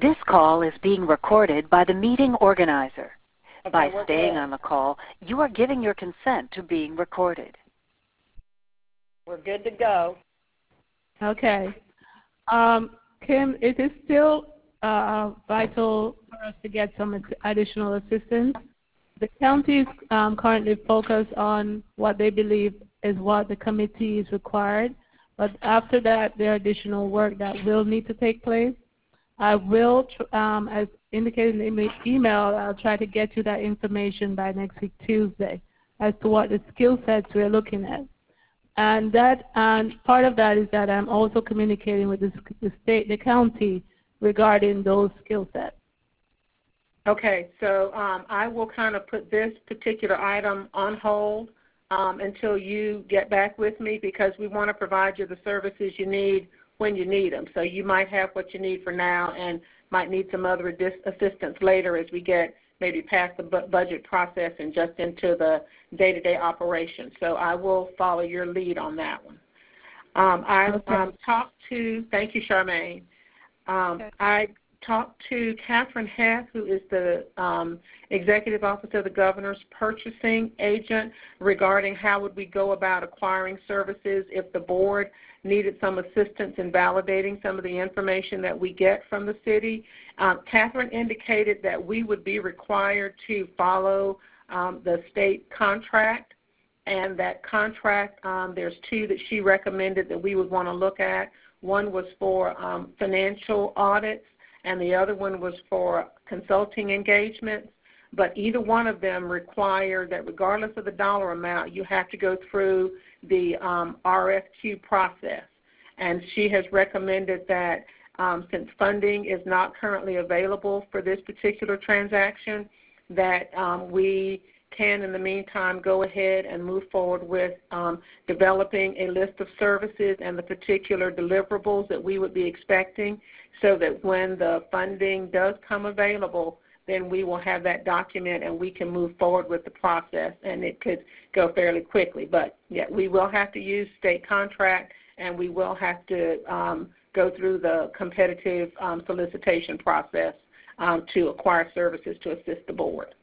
This call is being recorded by the meeting organizer. Okay, By we're staying good. on the call, you are giving your consent to being recorded. We're good to go. Okay. Kim, is it still vital for us to get some additional assistance? The county is currently focused on what they believe is what the committee is required, but after that, there are additional work that will need to take place. I will, as indicated in the email, I'll try to get you that information by next week, Tuesday, as to what the skill sets we're looking at. And part of that is that I'm also communicating with the county regarding those skill sets. Okay, so I will kind of put this particular item on hold until you get back with me, because we want to provide you the services you need when you need them. So you might have what you need for now and might need some other assistance later as we get maybe past the budget process and just into the day-to-day operation. So I will follow your lead on that one. I've talked to, thank you, Charmaine. I talked to Catherine Heth, who is the Executive Officer of the Governor's Purchasing Agent, regarding how would we go about acquiring services if the board needed some assistance in validating some of the information that we get from the city. Catherine indicated that we would be required to follow the state contract, and that contract, there's two that she recommended that we would want to look at. One was for financial audits, and the other one was for consulting engagements. But either one of them require that regardless of the dollar amount, you have to go through the RFQ process. And she has recommended that since funding is not currently available for this particular transaction, that we can, in the meantime, go ahead and move forward with developing a list of services and the particular deliverables that we would be expecting, so that when the funding does come available, then we will have that document and we can move forward with the process, and it could go fairly quickly. But, yeah, we will have to use state contract, and we will have to go through the competitive solicitation process to acquire services to assist the board.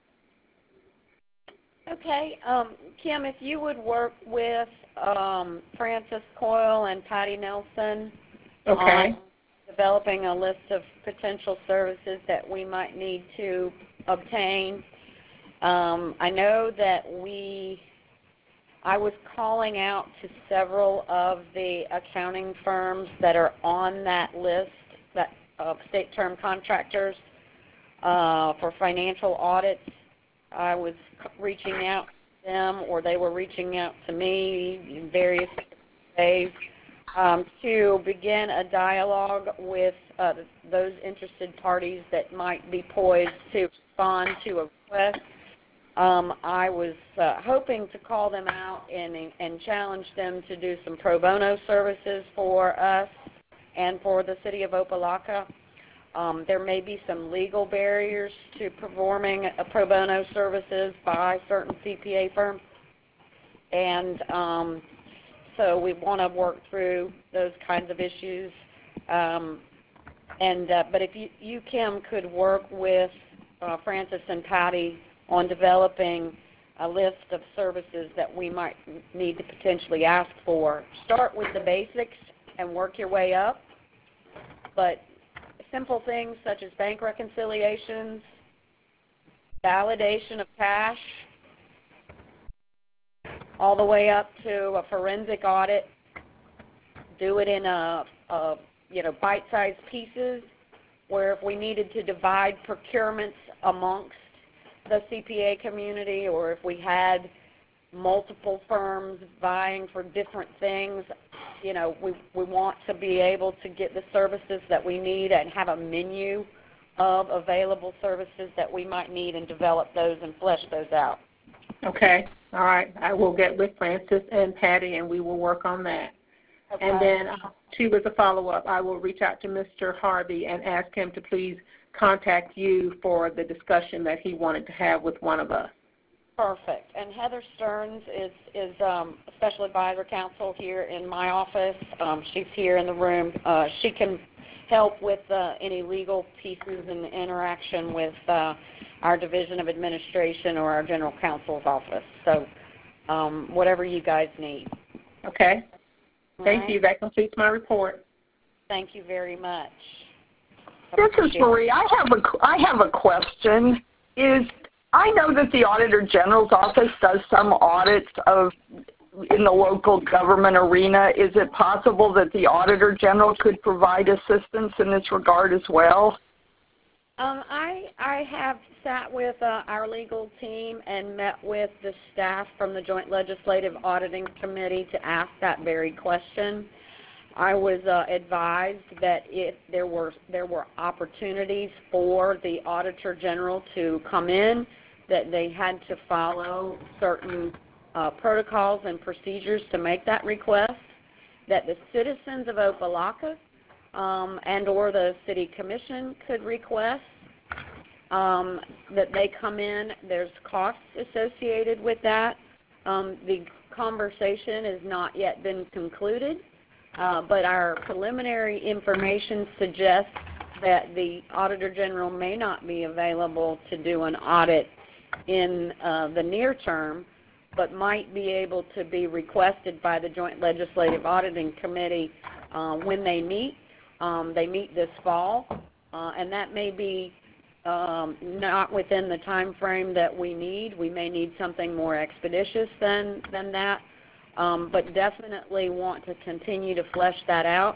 Okay. Kim, if you would work with Francis Coyle and Patty Nelson on developing a list of potential services that we might need to obtain. I know that I was calling out to several of the accounting firms that are on that list of state term contractors for financial audits. I was reaching out to them, or they were reaching out to me in various ways to begin a dialogue with those interested parties that might be poised to respond to a request. I was hoping to call them out and challenge them to do some pro bono services for us and for the city of Opelika. There may be some legal barriers to performing pro bono services by certain CPA firms, and so we want to work through those kinds of issues. But if you, Kim, could work with Francis and Patty on developing a list of services that we might need to potentially ask for. Start with the basics and work your way up, but simple things such as bank reconciliations, validation of cash, all the way up to a forensic audit. Do it in bite-sized pieces, where if we needed to divide procurements amongst the CPA community, or if we had multiple firms vying for different things, we want to be able to get the services that we need and have a menu of available services that we might need and develop those and flesh those out. Okay. All right. I will get with Francis and Patty, and we will work on that. Okay. And then, too, as a follow-up, I will reach out to Mr. Harvey and ask him to please contact you for the discussion that he wanted to have with one of us. Perfect. And Heather Stearns is Special Advisor Counsel here in my office. She's here in the room. She can help with any legal pieces and interaction with our Division of Administration or our General Counsel's office. So whatever you guys need. Okay. Thank right. you. That completes my report. Thank you very much. This is Marie. I have a question. I know that the Auditor General's office does some audits in the local government arena. Is it possible that the Auditor General could provide assistance in this regard as well? I have sat with our legal team and met with the staff from the Joint Legislative Auditing Committee to ask that very question. I was advised that there were opportunities for the Auditor General to come in, that they had to follow certain protocols and procedures to make that request, that the citizens of Opa-locka and or the City Commission could request that they come in. There's costs associated with that. The conversation has not yet been concluded, but our preliminary information suggests that the Auditor General may not be available to do an audit in the near term, but might be able to be requested by the Joint Legislative Auditing Committee when they meet. They meet this fall, and that may be not within the time frame that we need. We may need something more expeditious than that, but definitely want to continue to flesh that out.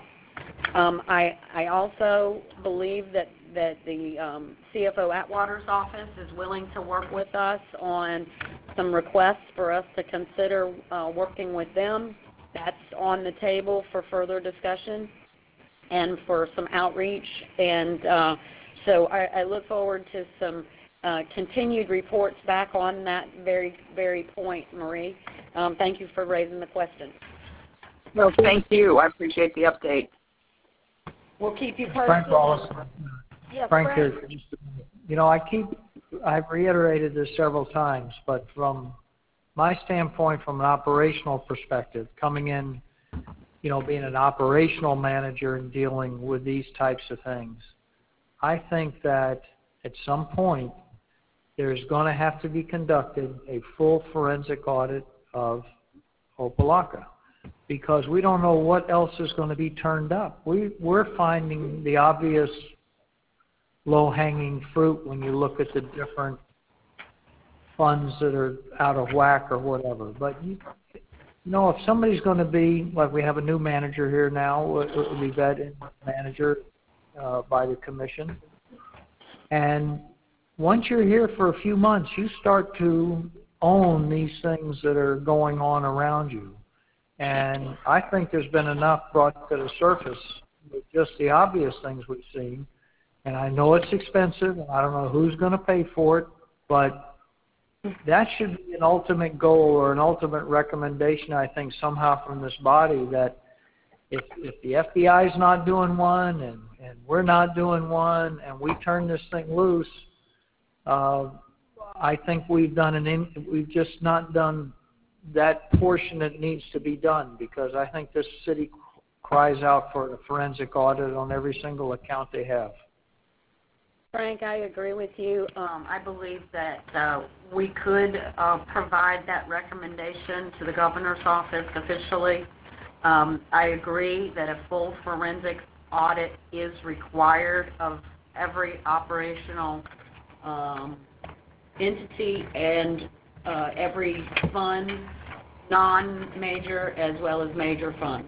I also believe that the CFO Atwater's office is willing to work with us on some requests for us to consider working with them. That's on the table for further discussion and for some outreach. And so I look forward to some continued reports back on that very point, Marie. Thank you for raising the question. No, thank you. I appreciate the update. We'll keep you posted. Frank Wallace. Yes, Frank Frank. here. You know, I've reiterated this several times, but from my standpoint, from an operational perspective, coming in, you know, being an operational manager and dealing with these types of things, I think that at some point there's going to have to be conducted a full forensic audit of Opa-locka, because we don't know what else is going to be turned up. We're finding the obvious low-hanging fruit when you look at the different funds that are out of whack or whatever. But you know, if somebody's going to be, like we have a new manager here now, it will be vetted manager by the commission. And once you're here for a few months, you start to own these things that are going on around you. And I think there's been enough brought to the surface with just the obvious things we've seen. And I know it's expensive, and I don't know who's going to pay for it, but that should be an ultimate goal or an ultimate recommendation, I think, somehow from this body, that if the FBI is not doing one and we're not doing one and we turn this thing loose, I think we've just not done that portion that needs to be done, because I think this city cries out for a forensic audit on every single account they have. Frank, I agree with you. I believe that we could provide that recommendation to the governor's office officially. I agree that a full forensic audit is required of every operational entity and every fund, non-major as well as major fund.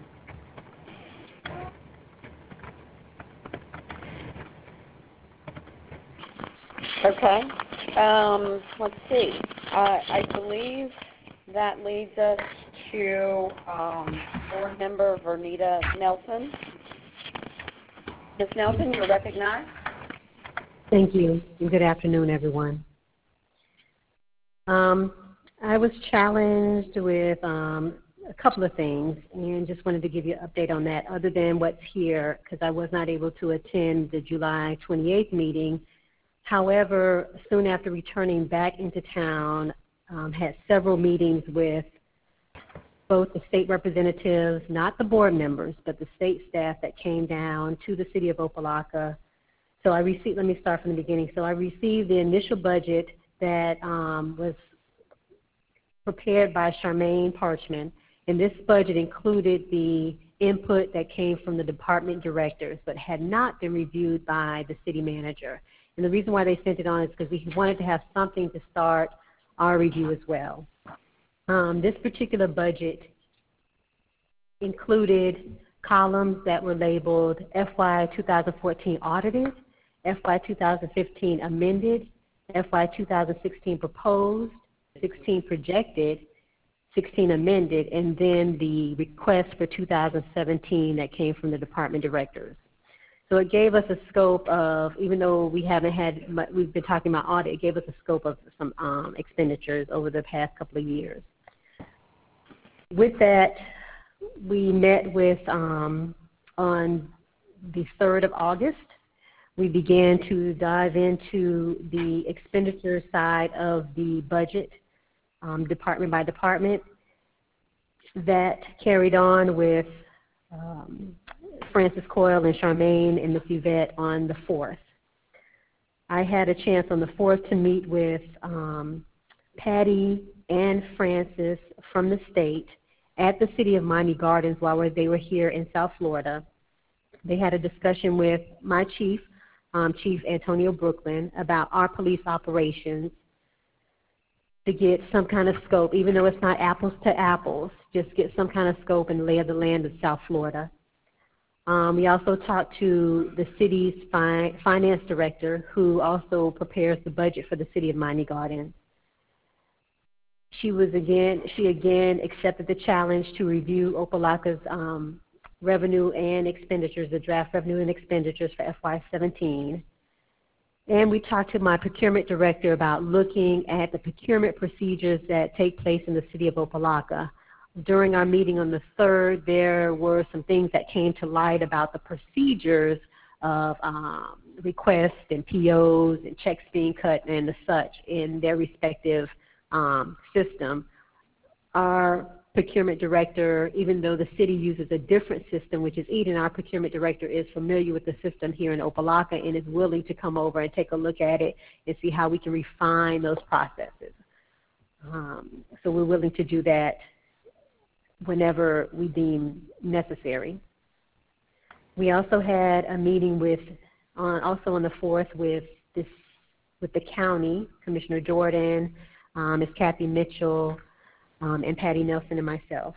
Okay. Let's see. I believe that leads us to Board Member Vernita Nelson. Ms. Nelson, you're recognized. Thank you, and good afternoon, everyone. I was challenged with a couple of things, and just wanted to give you an update on that, other than what's here, because I was not able to attend the July 28th meeting. However, soon after returning back into town, had several meetings with both the state representatives, not the board members, but the state staff that came down to the city of Opa-locka. So I received, let me start from the beginning. So I received the initial budget that was prepared by Charmaine Parchman, and this budget included the input that came from the department directors, but had not been reviewed by the city manager. And the reason why they sent it on is because we wanted to have something to start our review as well. This particular budget included columns that were labeled FY 2014 audited, FY 2015 amended, FY 2016 proposed, 16 projected, 16 amended, and then the request for 2017 that came from the department directors. So it gave us a scope of, even though we haven't had, we've been talking about audit, it gave us a scope of some expenditures over the past couple of years. With that, we met with, on the 3rd of August, we began to dive into the expenditure side of the budget, department by department. That carried on with Frances Coyle and Charmaine and Ms. Yvette on the 4th. I had a chance on the 4th to meet with Patty and Frances from the state at the City of Miami Gardens while they were here in South Florida. They had a discussion with my chief, Chief Antonio Brooklyn, about our police operations to get some kind of scope, even though it's not apples to apples, just get some kind of scope and lay of the land of South Florida. We also talked to the city's finance director, who also prepares the budget for the City of Miami Gardens. She again accepted the challenge to review Opa-locka's revenue and expenditures, the draft revenue and expenditures for FY17. And we talked to my procurement director about looking at the procurement procedures that take place in the City of Opa-locka. During our meeting on the 3rd, there were some things that came to light about the procedures of requests and POs and checks being cut and the such in their respective system. Our procurement director, even though the city uses a different system, which is Eden, our procurement director is familiar with the system here in Opa-locka and is willing to come over and take a look at it and see how we can refine those processes. So we're willing to do that whenever we deem necessary. We also had a meeting with, also on the 4th, with the county, Commissioner Jordan, Ms. Kathy Mitchell, and Patty Nelson and myself.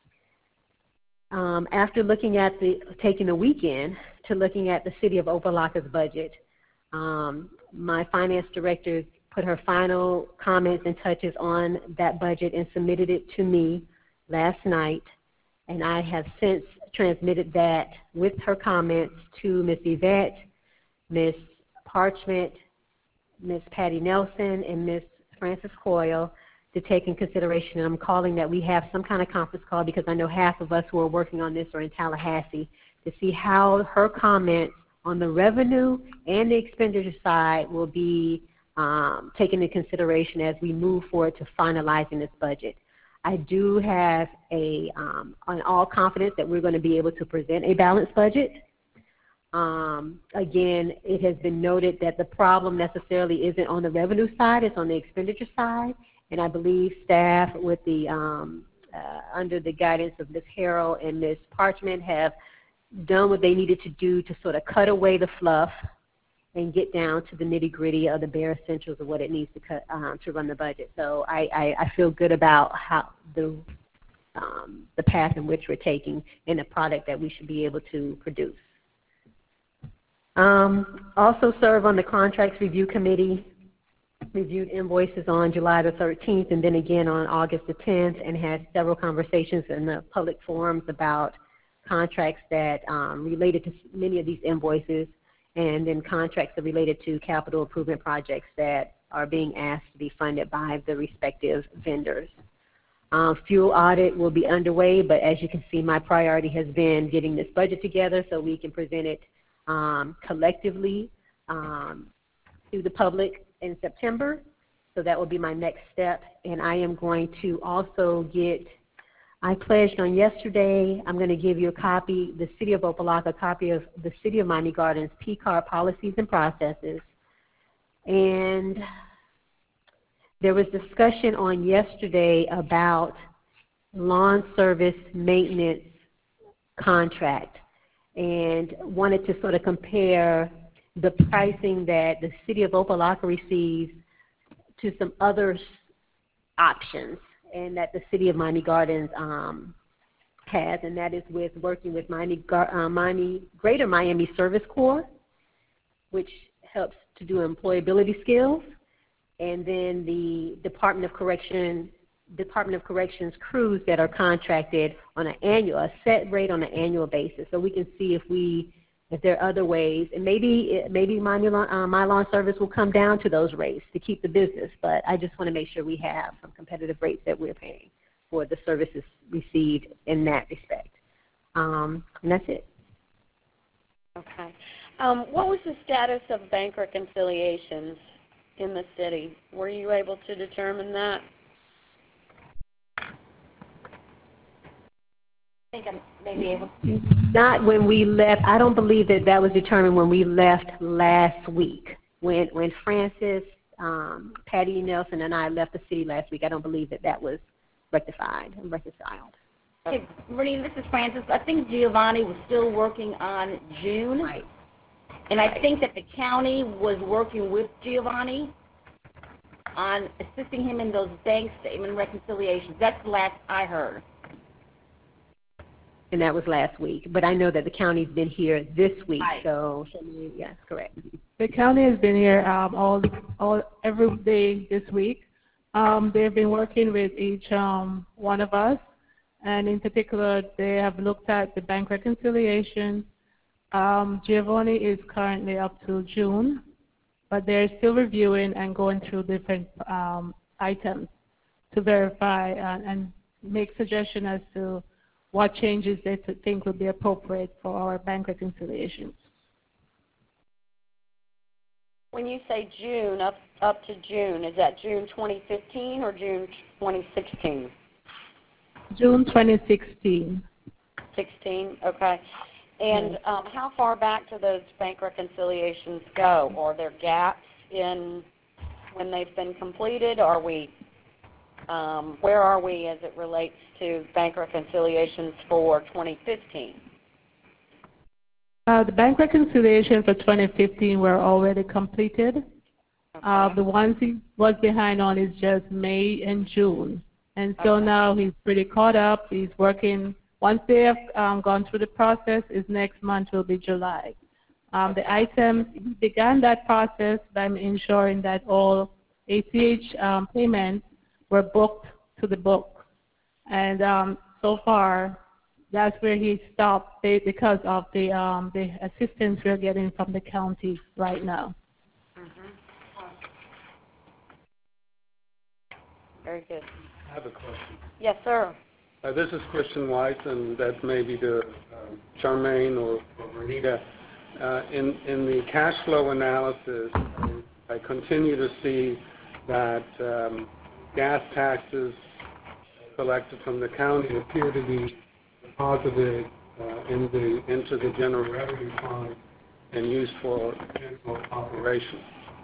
After looking at taking the weekend to looking at the City of Opa-locka's budget, my finance director put her final comments and touches on that budget and submitted it to me last night, and I have since transmitted that with her comments to Ms. Yvette, Ms. Parchment, Ms. Patty Nelson, and Ms. Frances Coyle to take in consideration. And I'm calling that we have some kind of conference call because I know half of us who are working on this are in Tallahassee to see how her comments on the revenue and the expenditure side will be taken into consideration as we move forward to finalizing this budget. I do have on all confidence that we're going to be able to present a balanced budget. Again, it has been noted that the problem necessarily isn't on the revenue side, it's on the expenditure side. And I believe staff with the, under the guidance of Ms. Harrell and Ms. Parchment have done what they needed to do to sort of cut away the fluff and get down to the nitty-gritty of the bare essentials of what it needs to cut to run the budget. So I feel good about how the path in which we're taking and the product that we should be able to produce. Also serve on the Contracts Review Committee, reviewed invoices on July the 13th and then again on August the 10th, and had several conversations in the public forums about contracts that related to many of these invoices, and then contracts that related to capital improvement projects that are being asked to be funded by the respective vendors. Fuel audit will be underway, but as you can see, my priority has been getting this budget together so we can present it collectively to the public in September. So that will be my next step. And I am going to also get I pledged on yesterday, I'm going to give you a copy, the City of Opa-locka, a copy of the City of Miami Gardens PCAR policies and processes. And there was discussion on yesterday about lawn service maintenance contract, and wanted to sort of compare the pricing that the City of Opa-locka receives to some other options, and that the City of Miami Gardens has, and that is with working with Greater Miami Service Corps, which helps to do employability skills, and then the Department of Corrections crews that are contracted on a set rate on an annual basis. So we can see if there are other ways, and maybe my lawn service will come down to those rates to keep the business. But I just want to make sure we have some competitive rates that we're paying for the services received in that respect. And that's it. Okay. What was the status of bank reconciliations in the city? Were you able to determine that? I think I may be able to. Not when we left. I don't believe that was determined when we left last week. When Francis, Patty Nelson, and I left the city last week, I don't believe that was rectified and reconciled. Hey, Renita, this is Francis. I think Giovanni was still working on June. Right. And I think that the county was working with Giovanni on assisting him in those bank statement reconciliations. That's the last I heard. And that was last week. But I know that the county's been here this week, right. So yes, correct. The county has been here every day this week. They've been working with each one of us, and in particular, they have looked at the bank reconciliation. Giovanni is currently up to June, but they're still reviewing and going through different items to verify and make suggestions as to what changes they think would be appropriate for our bank reconciliations. When you say June, up to June, is that June 2015 or June 2016? June 2016. 16, okay. And how far back do those bank reconciliations go? Are there gaps in when they've been completed? Are we, where are we as it relates to bank reconciliations for 2015? The bank reconciliation for 2015 were already completed. Okay. The ones he was behind on is just May and June. And so now he's pretty caught up. He's working. Once they have gone through the process, his next month will be July. The items, he began that process by ensuring that all ACH payments were booked to the book. And so far, that's where he stopped because of the assistance we're getting from the county right now. Mm-hmm. Very good. I have a question. Yes, sir. This is Christian Weiss, and that may be to Charmaine or Renita. In the cash flow analysis, I continue to see that gas taxes collected from the county appear to be deposited into the general revenue fund and used for general operations.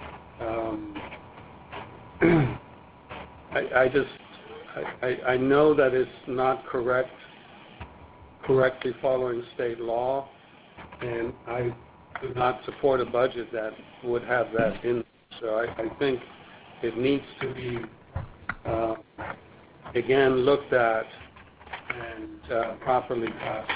I know that it's not correctly following state law, and I do not support a budget that would have that in. So I think it needs to be again looked at and properly passed.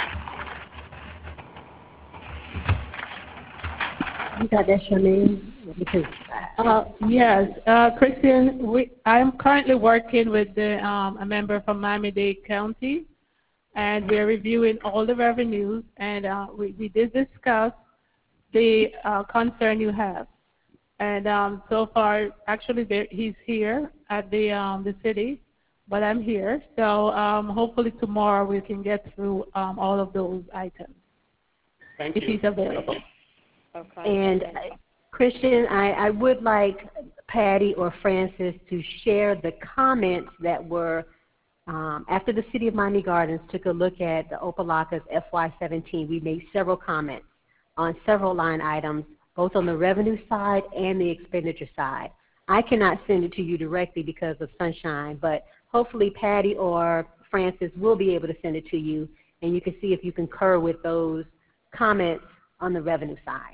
You got that, Charmaine? Because yes, Christian, I'm currently working with a member from Miami-Dade County, and we're reviewing all the revenues, and we did discuss the concern you have. And so far, actually, he's here at the city, but I'm here. So hopefully tomorrow we can get through all of those items. Thank you. If he's available. Okay. And Christian, I would like Patty or Francis to share the comments that were After the City of Miami Gardens took a look at the Opa-locka's FY17, we made several comments on several line items, both on the revenue side and the expenditure side. I cannot send it to you directly because of Sunshine, but hopefully Patty or Francis will be able to send it to you, and you can see if you concur with those comments on the revenue side.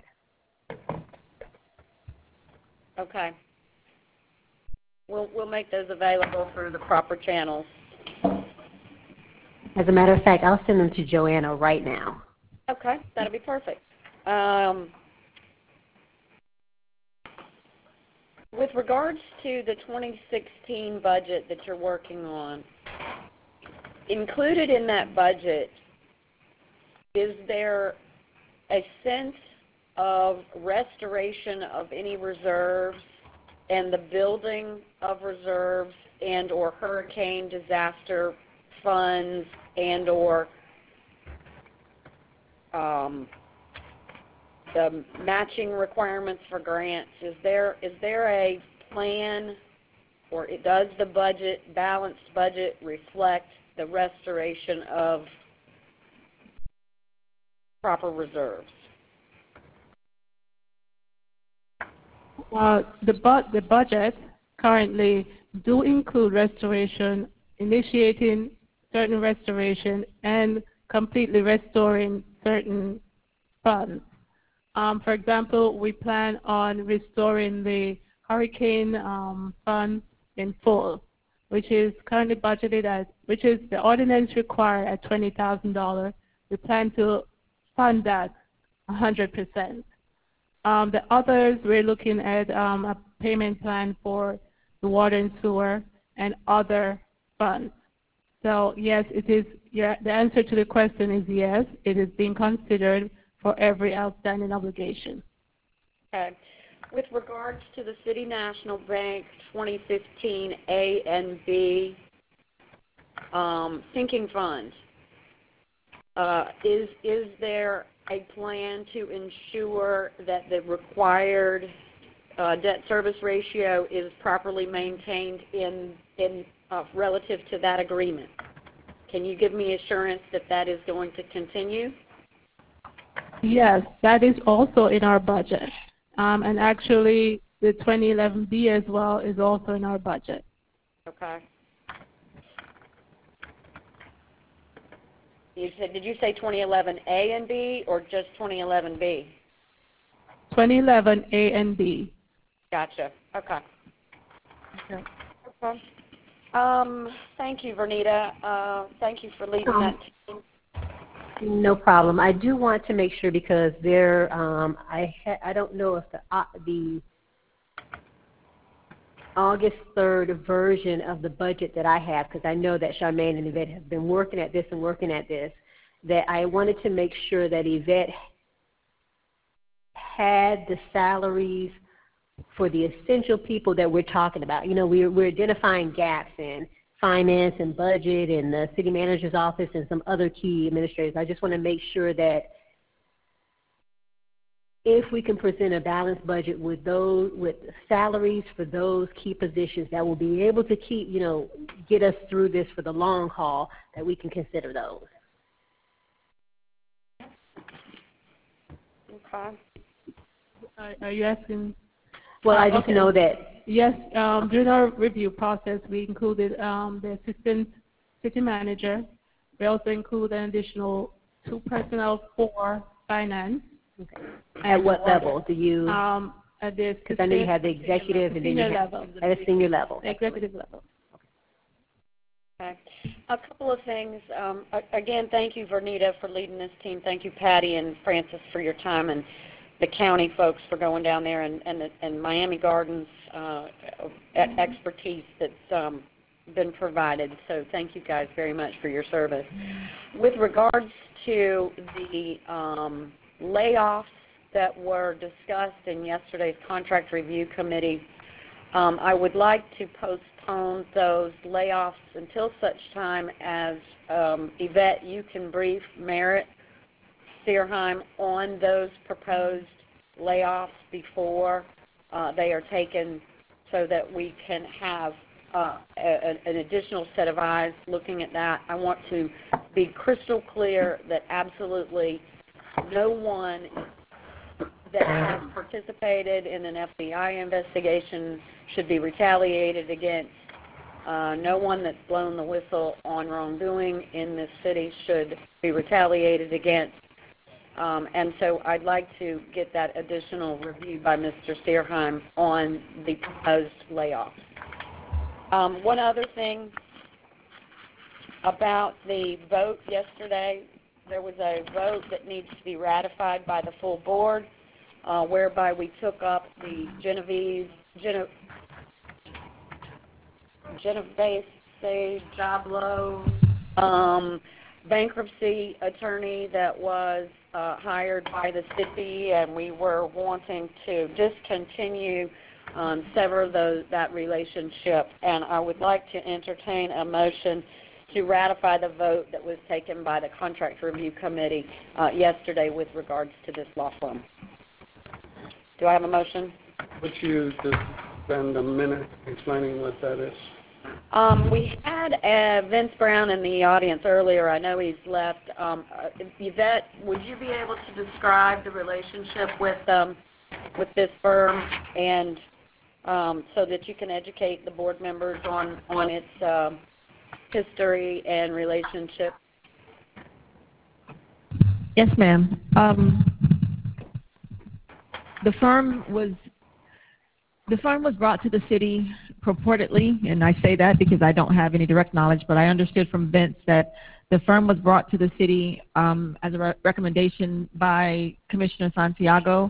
Okay. We'll make those available through the proper channels. As a matter of fact, I'll send them to Joanna right now. Okay, that'll be perfect. With regards to the 2016 budget that you're working on, included in that budget, is there a sense of restoration of any reserves and the building of reserves and or hurricane disaster funds and or the matching requirements for grants? Is there a plan, or does the balanced budget reflect the restoration of proper reserves? The budget currently do include restoration, initiating certain restoration, and completely restoring certain funds. For example, we plan on restoring the hurricane fund in full, which is currently budgeted at, which is the ordinance required at $20,000. We plan to fund that 100%. The others, we're looking at a payment plan for the water and sewer and other funds. So yes, it is. Yeah, the answer to the question is yes. It is being considered for every outstanding obligation. Okay. With regards to the City National Bank 2015 A and B sinking fund, is there a plan to ensure that the required debt service ratio is properly maintained in relative to that agreement? Can you give me assurance that that is going to continue? Yes, that is also in our budget. And actually, the 2011B as well is also in our budget. Okay. Did you say 2011 A and B or just 2011 B? 2011 A and B. Gotcha. Okay. Okay. Thank you, Vernita. Thank you for leading that team. No problem. I do want to make sure because there, I don't know if the August 3rd version of the budget that I have, because I know that Charmaine and Yvette have been working at this, that I wanted to make sure that Yvette had the salaries for the essential people that we're talking about. You know, we're identifying gaps in finance and budget and the city manager's office and some other key administrators. I just want to make sure that if we can present a balanced budget with salaries for those key positions that will be able to keep, you know, get us through this for the long haul, that we can consider those. Okay. Are you asking? Well, I just know that. Yes, during our review process, we included the assistant city manager. We also include an additional 2 personnel for finance. Okay. At what level do you? At the because I know you have the executive and then you have at a senior level. Executive level. Okay. A couple of things. Again, thank you, Vernita, for leading this team. Thank you, Patty and Francis, for your time, and the county folks for going down there, and Miami Gardens expertise that's been provided. So thank you guys very much for your service. With regards to the layoffs that were discussed in yesterday's contract review committee, I would like to postpone those layoffs until such time as Yvette, you can brief Merritt Searheim on those proposed layoffs before they are taken, so that we can have an additional set of eyes looking at that. I want to be crystal clear that absolutely no one that has participated in an FBI investigation should be retaliated against. No one that's blown the whistle on wrongdoing in this city should be retaliated against. And so I'd like to get that additional review by Mr. Steerheim on the proposed layoffs. One other thing about the vote yesterday, there was a vote that needs to be ratified by the full board, whereby we took up the Genovese Jablo bankruptcy attorney that was hired by the city, and we were wanting to discontinue, sever that relationship. And I would like to entertain a motion to ratify the vote that was taken by the Contract Review Committee yesterday with regards to this law firm. Do I have a motion? Would you just spend a minute explaining what that is? We had Vince Brown in the audience earlier. I know he's left. Yvette, would you be able to describe the relationship with this firm, and so that you can educate the board members on its history and relationship? Yes, ma'am. The firm was brought to the city purportedly, and I say that because I don't have any direct knowledge, but I understood from Vince that the firm was brought to the city as a recommendation by Commissioner Santiago.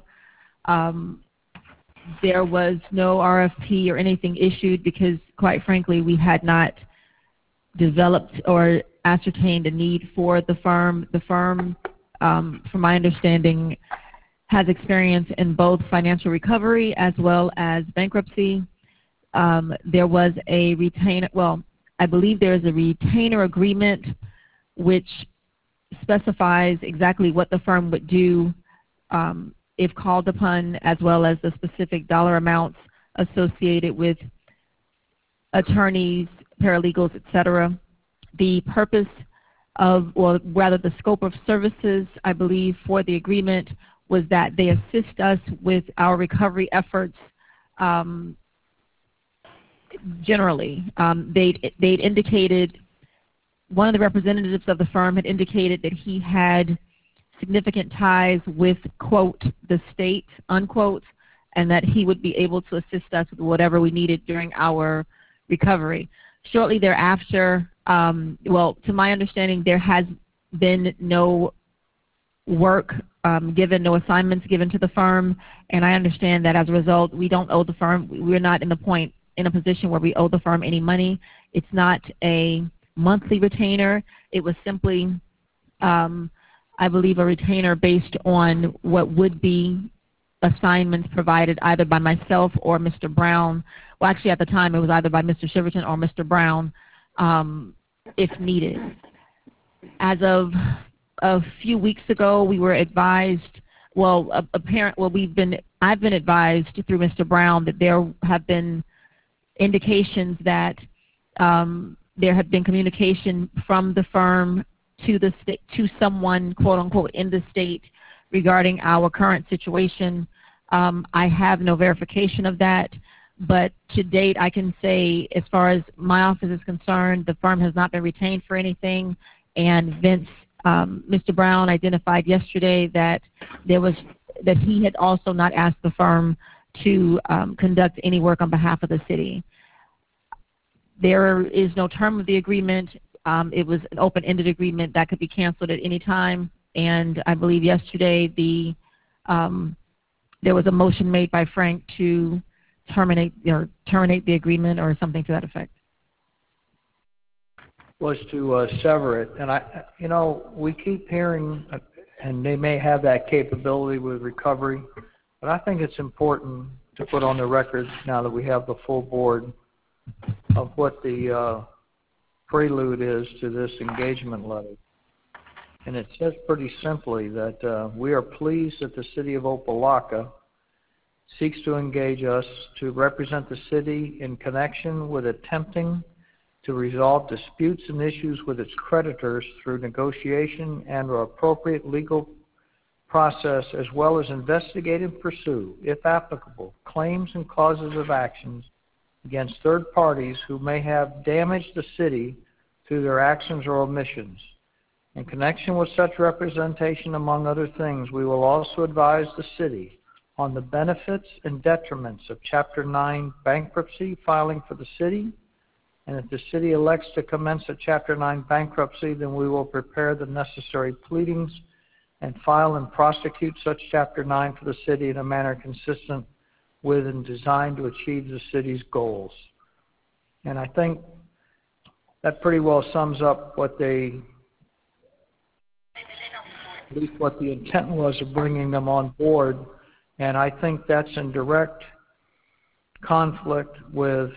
There was no RFP or anything issued because, quite frankly, we had not developed or ascertained a need for the firm. The firm, from my understanding, has experience in both financial recovery as well as bankruptcy. There was a retainer, well, I believe there is a retainer agreement which specifies exactly what the firm would do if called upon, as well as the specific dollar amounts associated with attorneys, paralegals, etc. The purpose of, or rather the scope of services, I believe, for the agreement was that they assist us with our recovery efforts generally. They'd indicated, one of the representatives of the firm had indicated that he had significant ties with, quote, the state, unquote, and that he would be able to assist us with whatever we needed during our recovery. Shortly thereafter, well, to my understanding, there has been no work given, no assignments given to the firm, and I understand that as a result, we don't owe the firm, we're not in a position where we owe the firm any money. It's not a monthly retainer. It was simply, I believe, a retainer based on what would be assignments provided either by myself or Mr. Brown. Well, actually, at the time, it was either by Mr. Shiverton or Mr. Brown, if needed. As of a few weeks ago, we were advised, well, I've been advised through Mr. Brown that there have been indications that there had been communication from the firm to the state, to someone, quote unquote, in the state regarding our current situation. I have no verification of that, but to date, I can say, as far as my office is concerned, the firm has not been retained for anything. And Vince, Mr. Brown, identified yesterday that that he had also not asked the firm to conduct any work on behalf of the city. There is no term of the agreement. It was an open-ended agreement that could be canceled at any time. And I believe yesterday there was a motion made by Frank to terminate the agreement or something to that effect. Was to sever it, and we keep hearing, and they may have that capability with recovery, but I think it's important to put on the record now that we have the full board of what the prelude is to this engagement letter. And it says pretty simply that we are pleased that the City of Opa-locka seeks to engage us to represent the city in connection with attempting to resolve disputes and issues with its creditors through negotiation and or appropriate legal process, as well as investigate and pursue, if applicable, claims and causes of actions against third parties who may have damaged the city through their actions or omissions. In connection with such representation, among other things, we will also advise the city on the benefits and detriments of Chapter 9 bankruptcy filing for the city. And if the city elects to commence a Chapter 9 bankruptcy, then we will prepare the necessary pleadings and file and prosecute such Chapter 9 for the city in a manner consistent with and designed to achieve the city's goals. And I think that pretty well sums up what at least what the intent was of bringing them on board. And I think that's in direct conflict with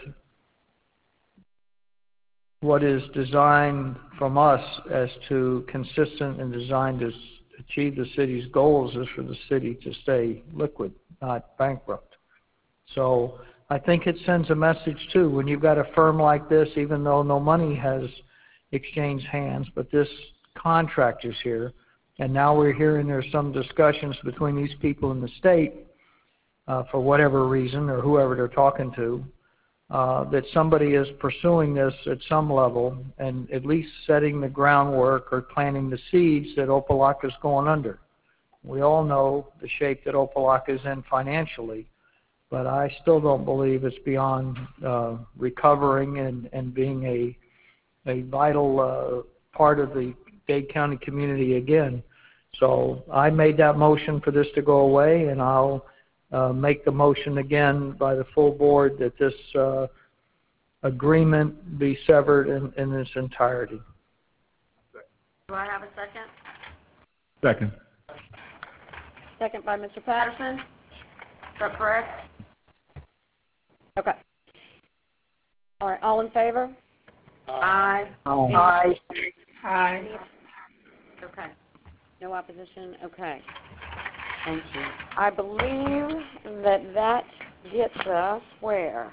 what is designed from us as to consistent and designed to achieve the city's goals is for the city to stay liquid, not bankrupt. So I think it sends a message too, when you've got a firm like this, even though no money has exchanged hands, but this contract is here, and now we're hearing there's some discussions between these people in the state for whatever reason or whoever they're talking to, that somebody is pursuing this at some level and at least setting the groundwork or planting the seeds that Opa-locka is going under. We all know the shape that Opa-locka is in financially, but I still don't believe it's beyond recovering and being a vital part of the Dade County community again. So I made that motion for this to go away, and I'll make the motion again by the full board that this agreement be severed in its entirety. Do I have a second? Second. Second by Mr. Patterson. Is that correct? Okay. All right, all in favor? Aye. Aye. Aye. Okay. No opposition? Okay. Thank you. I believe that gets us where?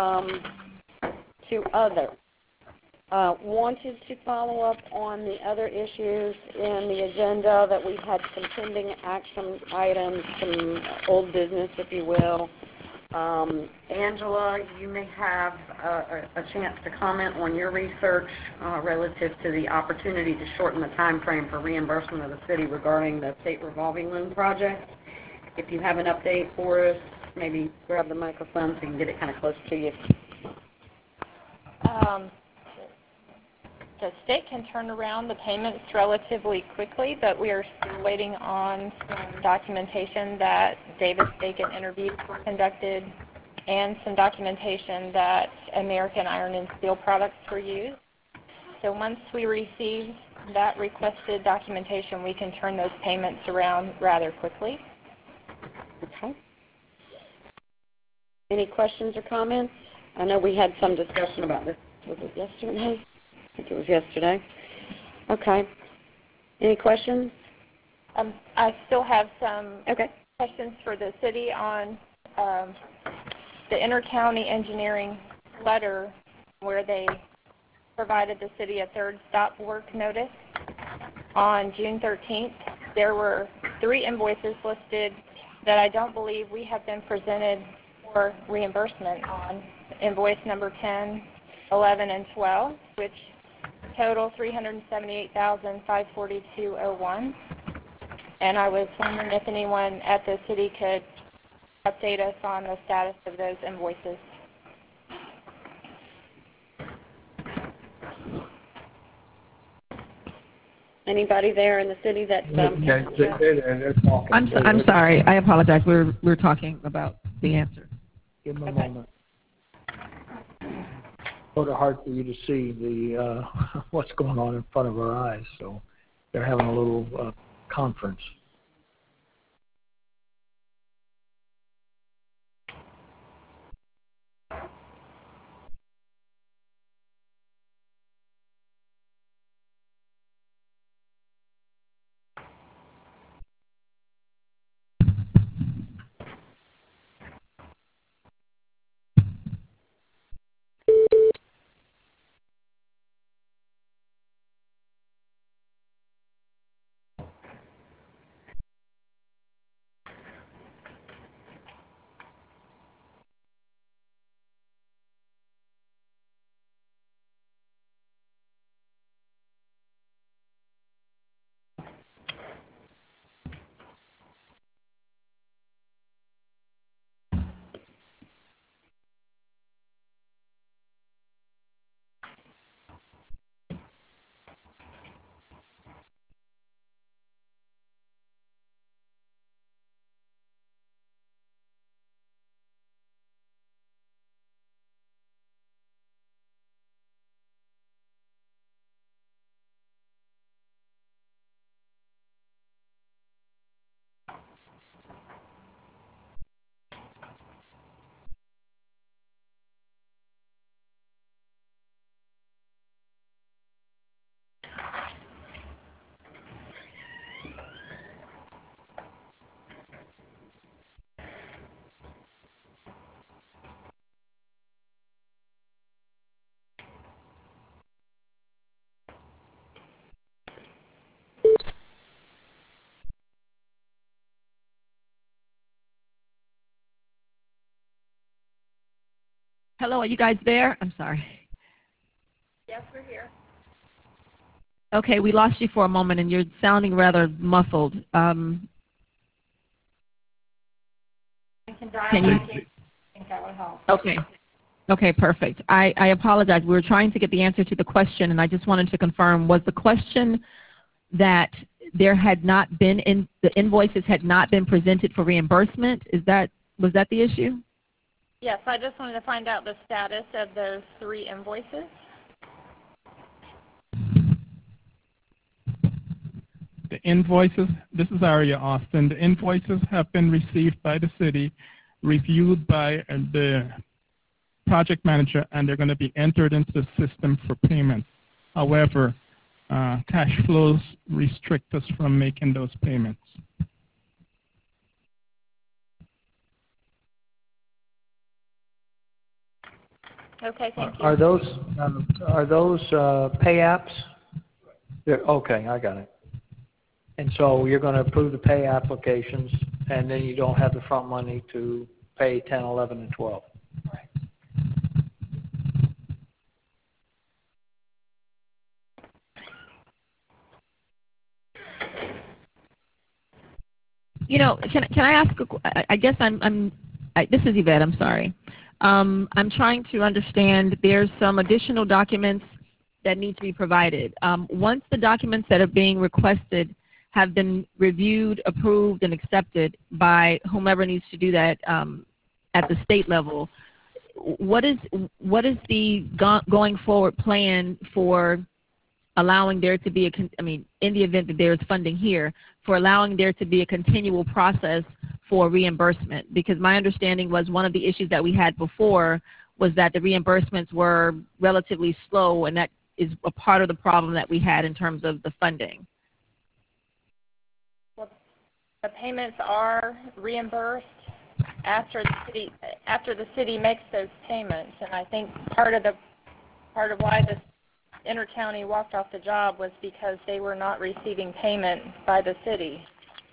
To other. Wanted to follow up on the other issues in the agenda that we had some pending action items, some old business, if you will. Angela, you may have a chance to comment on your research relative to the opportunity to shorten the time frame for reimbursement of the city regarding the state revolving loan project. If you have an update for us, maybe grab the microphone so you can get it kind of close to you. The state can turn around the payments relatively quickly, but we are still waiting on some documentation that Davis-Bacon interviews were conducted and some documentation that American Iron and Steel products were used. So once we receive that requested documentation, we can turn those payments around rather quickly. Okay. Any questions or comments? I know we had some discussion about this. Was it yesterday? I think it was yesterday. Okay. Any questions? I still have some questions for the city on the inter-county engineering letter where they provided the city a third stop work notice. On June 13th, there were 3 invoices listed that I don't believe we have been presented for reimbursement on. Invoice number 10, 11, and 12, which total $378,542.01. And I was wondering if anyone at the city could update us on the status of those invoices. Anybody there in the city that They're talking. I'm sorry. I apologize. We're talking about the answer. Give them a moment. Sort of hard for you to see the what's going on in front of our eyes, so they're having a little conference. Hello, are you guys there? I'm sorry. Yes, we're here. Okay, we lost you for a moment, and you're sounding rather muffled. Can you? I think that would help. Okay. Okay, perfect. I apologize. We were trying to get the answer to the question, and I just wanted to confirm, was the question that there had not been the invoices had not been presented for reimbursement? Was that the issue? Yes, I just wanted to find out the status of those 3 invoices. The invoices, this is Aria Austin, the invoices have been received by the city, reviewed by the project manager, and they're going to be entered into the system for payment. However, cash flows restrict us from making those payments. Okay, thank you. Are those pay apps? Okay, I got it. And so you're going to approve the pay applications, and then you don't have the front money to pay 10, 11, and 12. Right. You know, can I ask? I guess this is Yvette. I'm sorry. I'm trying to understand. There's some additional documents that need to be provided. Once the documents that are being requested have been reviewed, approved, and accepted by whomever needs to do that at the state level, what is the going forward plan for allowing there to be in the event that there is funding here, for allowing there to be a continual process for reimbursement? Because my understanding was one of the issues that we had before was that the reimbursements were relatively slow, and that is a part of the problem that we had in terms of the funding. Well, the payments are reimbursed after the city makes those payments, and I think part of why the Intercounty walked off the job was because they were not receiving payment by the city.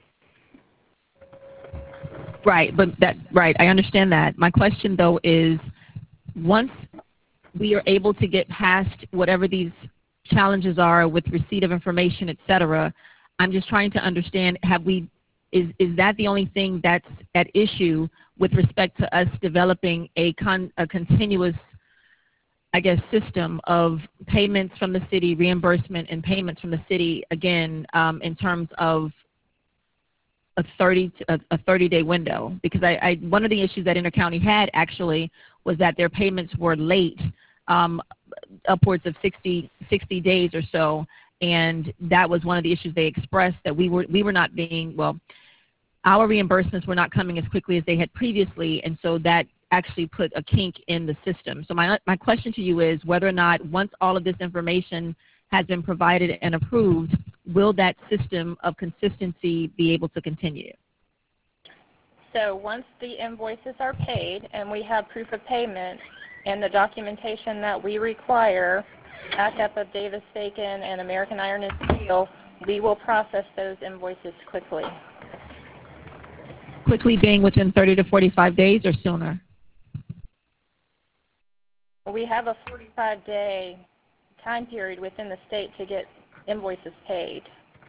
Right, right, I understand that. My question though is, once we are able to get past whatever these challenges are with receipt of information, et cetera, I'm just trying to understand, is that the only thing that's at issue with respect to us developing a continuous, I guess, system of payments from the city, reimbursement, and payments from the city, again, in terms of a 30-day window? Because one of the issues that Intercounty had actually was that their payments were late, upwards of 60 days or so, and that was one of the issues they expressed, that we were not being, well, our reimbursements were not coming as quickly as they had previously, and so that actually put a kink in the system. So my question to you is whether or not, once all of this information has been provided and approved, will that system of consistency be able to continue? So once the invoices are paid and we have proof of payment and the documentation that we require, backup of Davis-Bacon and American Iron and Steel, we will process those invoices quickly. Quickly being within 30 to 45 days or sooner? We have a 45-day time period within the state to get invoices paid.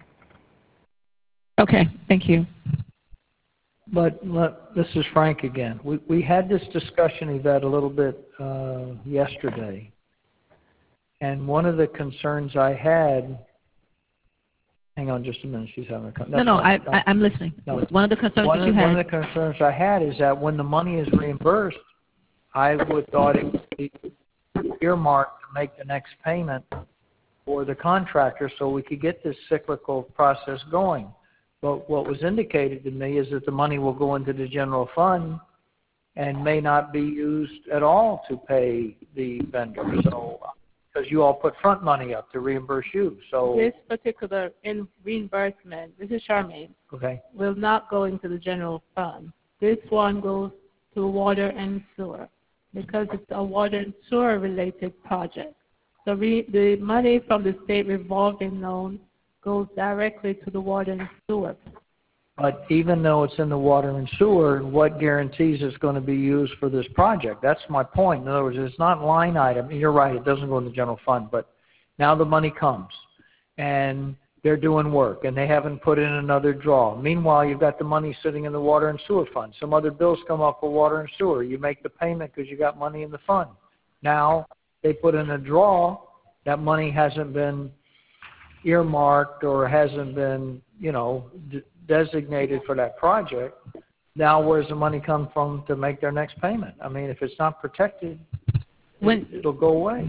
Okay, thank you. But this is Frank again. We had this discussion, Yvette, a little bit yesterday. And one of the concerns I had, hang on just a minute, she's having a conversation. No, I'm listening. No. One of the concerns that you had. One of the concerns I had is that when the money is reimbursed, I would thought it would be earmarked to make the next payment for the contractor so we could get this cyclical process going. But what was indicated to me is that the money will go into the general fund and may not be used at all to pay the vendor. So, because you all put front money up to reimburse you. So this particular reimbursement, this is Charmaine, okay, will not go into the general fund. This one goes to water and sewer because it's a water and sewer related project. So the money from the state revolving loan goes directly to the water and sewer. But even though it's in the water and sewer, what guarantees it's going to be used for this project? That's my point. In other words, it's not line item. You're right, it doesn't go in the general fund, but now the money comes, and they're doing work, and they haven't put in another draw. Meanwhile, you've got the money sitting in the water and sewer fund. Some other bills come up for water and sewer. You make the payment because you got money in the fund. Now they put in a draw. That money hasn't been earmarked or hasn't been, designated for that project. Now where's the money come from to make their next payment? I mean, if it's not protected, it'll go away.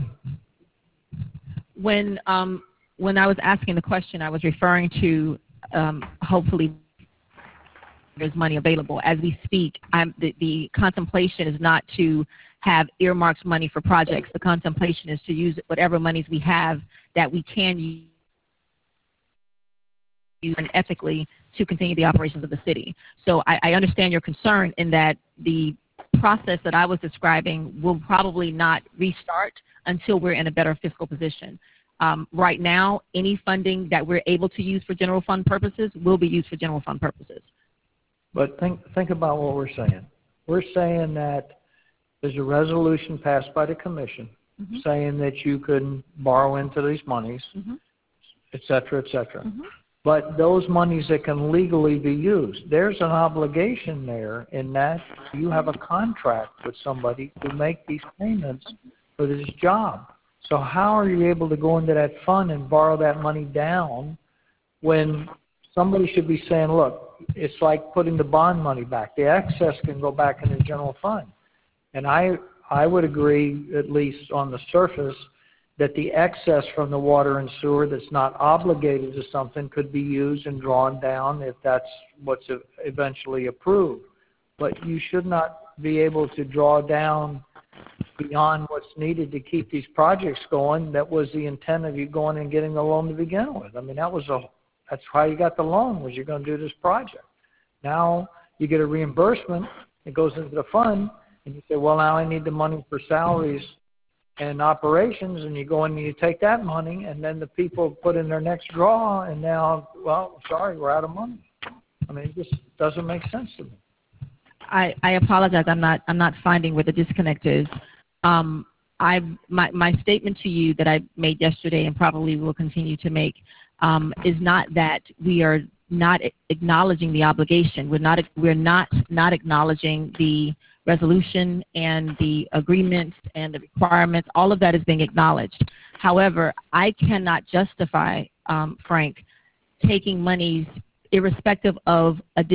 When I was asking the question, I was referring to hopefully there's money available. As we speak, the contemplation is not to have earmarked money for projects. The contemplation is to use whatever monies we have that we can use ethically to continue the operations of the city. So I understand your concern in that the process that I was describing will probably not restart until we're in a better fiscal position. Right now, any funding that we're able to use for general fund purposes will be used for general fund purposes. But think about what we're saying. We're saying that there's a resolution passed by the commission saying that you can borrow into these monies, et cetera, et cetera. But those monies that can legally be used, there's an obligation there in that you have a contract with somebody to make these payments for this job. So how are you able to go into that fund and borrow that money down when somebody should be saying, look, it's like putting the bond money back. The excess can go back in the general fund. And I would agree, at least on the surface, that the excess from the water and sewer that's not obligated to something could be used and drawn down if that's what's eventually approved. But you should not be able to draw down beyond what's needed to keep these projects going. That was the intent of you going and getting the loan to begin with. I mean, that's how you got the loan, was you're going to do this project. Now you get a reimbursement, it goes into the fund, and you say, well, now I need the money for salaries and operations, and you go in and you take that money, and then the people put in their next draw, and now, well, sorry, we're out of money. I mean, it just doesn't make sense to me. I apologize. I'm not finding where the disconnect is. My statement to you that I made yesterday and probably will continue to make is not that we are not acknowledging the obligation. We're not acknowledging the resolution and the agreements and the requirements. All of that is being acknowledged. However, I cannot justify, Frank, taking monies irrespective of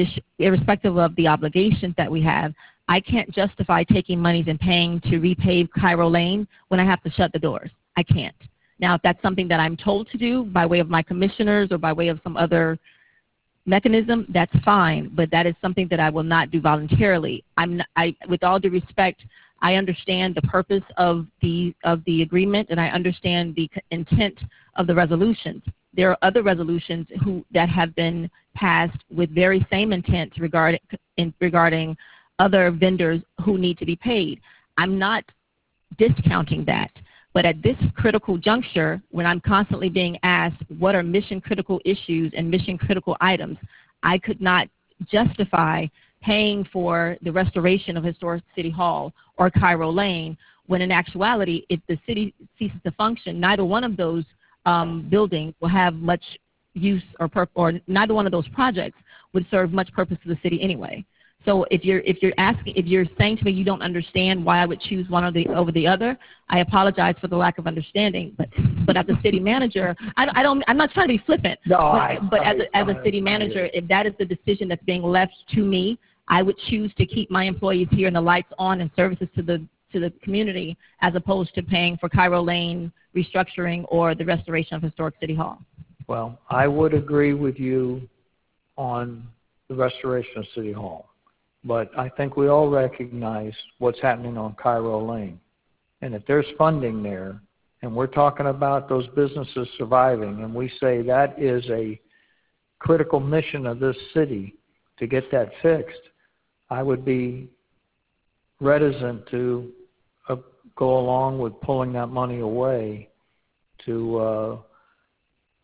the obligations that we have. I can't justify taking monies and paying to repave Cairo Lane when I have to shut the doors. I can't. Now, if that's something that I'm told to do by way of my commissioners or by way of some other mechanism, that's fine, but that is something that I will not do voluntarily. With all due respect, I understand the purpose of the agreement, and I understand the intent of the resolutions. There are other resolutions that have been passed with very same intent regarding other vendors who need to be paid. I'm not discounting that. But at this critical juncture, when I'm constantly being asked what are mission-critical issues and mission-critical items, I could not justify paying for the restoration of Historic City Hall or Cairo Lane when in actuality, if the city ceases to function, neither one of those buildings will have much use or neither one of those projects would serve much purpose to the city anyway. So if you're saying to me you don't understand why I would choose one over the other, I apologize for the lack of understanding. But as a city manager, I'm not trying to be flippant. No, but as a city manager, if that is the decision that's being left to me, I would choose to keep my employees here and the lights on and services to the community as opposed to paying for Cairo Lane restructuring or the restoration of Historic City Hall. Well, I would agree with you on the restoration of City Hall. But I think we all recognize what's happening on Cairo Lane. And if there's funding there, and we're talking about those businesses surviving, and we say that is a critical mission of this city to get that fixed, I would be reticent to go along with pulling that money away to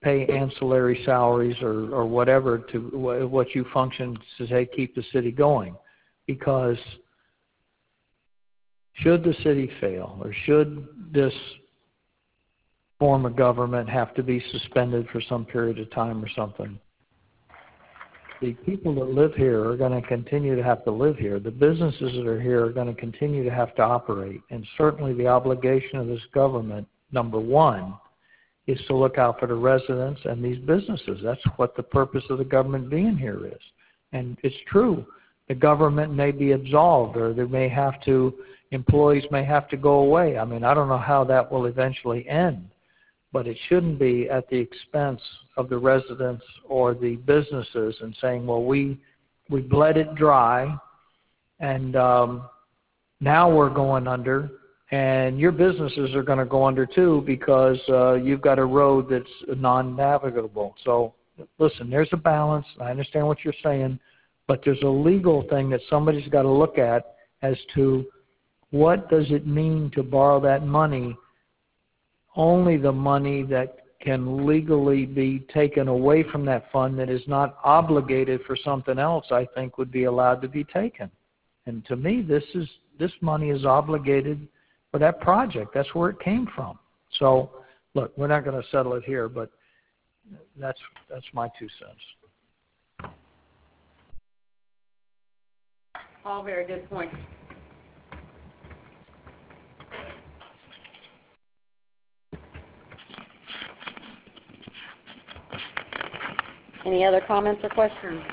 pay ancillary salaries or whatever to what you function to say keep the city going. Because should the city fail, or should this form of government have to be suspended for some period of time or something, the people that live here are going to continue to have to live here. The businesses that are here are going to continue to have to operate. And certainly the obligation of this government, number one, is to look out for the residents and these businesses. That's what the purpose of the government being here is. And it's true. The government may be absolved, or they may have to, employees may have to go away. I mean, I don't know how that will eventually end, but it shouldn't be at the expense of the residents or the businesses and saying, well, we bled it dry, and now we're going under, and your businesses are going to go under too because you've got a road that's non-navigable. So listen, there's a balance. I understand what you're saying, but there's a legal thing that somebody's got to look at as to what does it mean to borrow that money. Only the money that can legally be taken away from that fund that is not obligated for something else, I think, would be allowed to be taken. And to me, this money is obligated for that project. That's where it came from. So, look, we're not going to settle it here, but that's my 2 cents. All very good points. Any other comments or questions?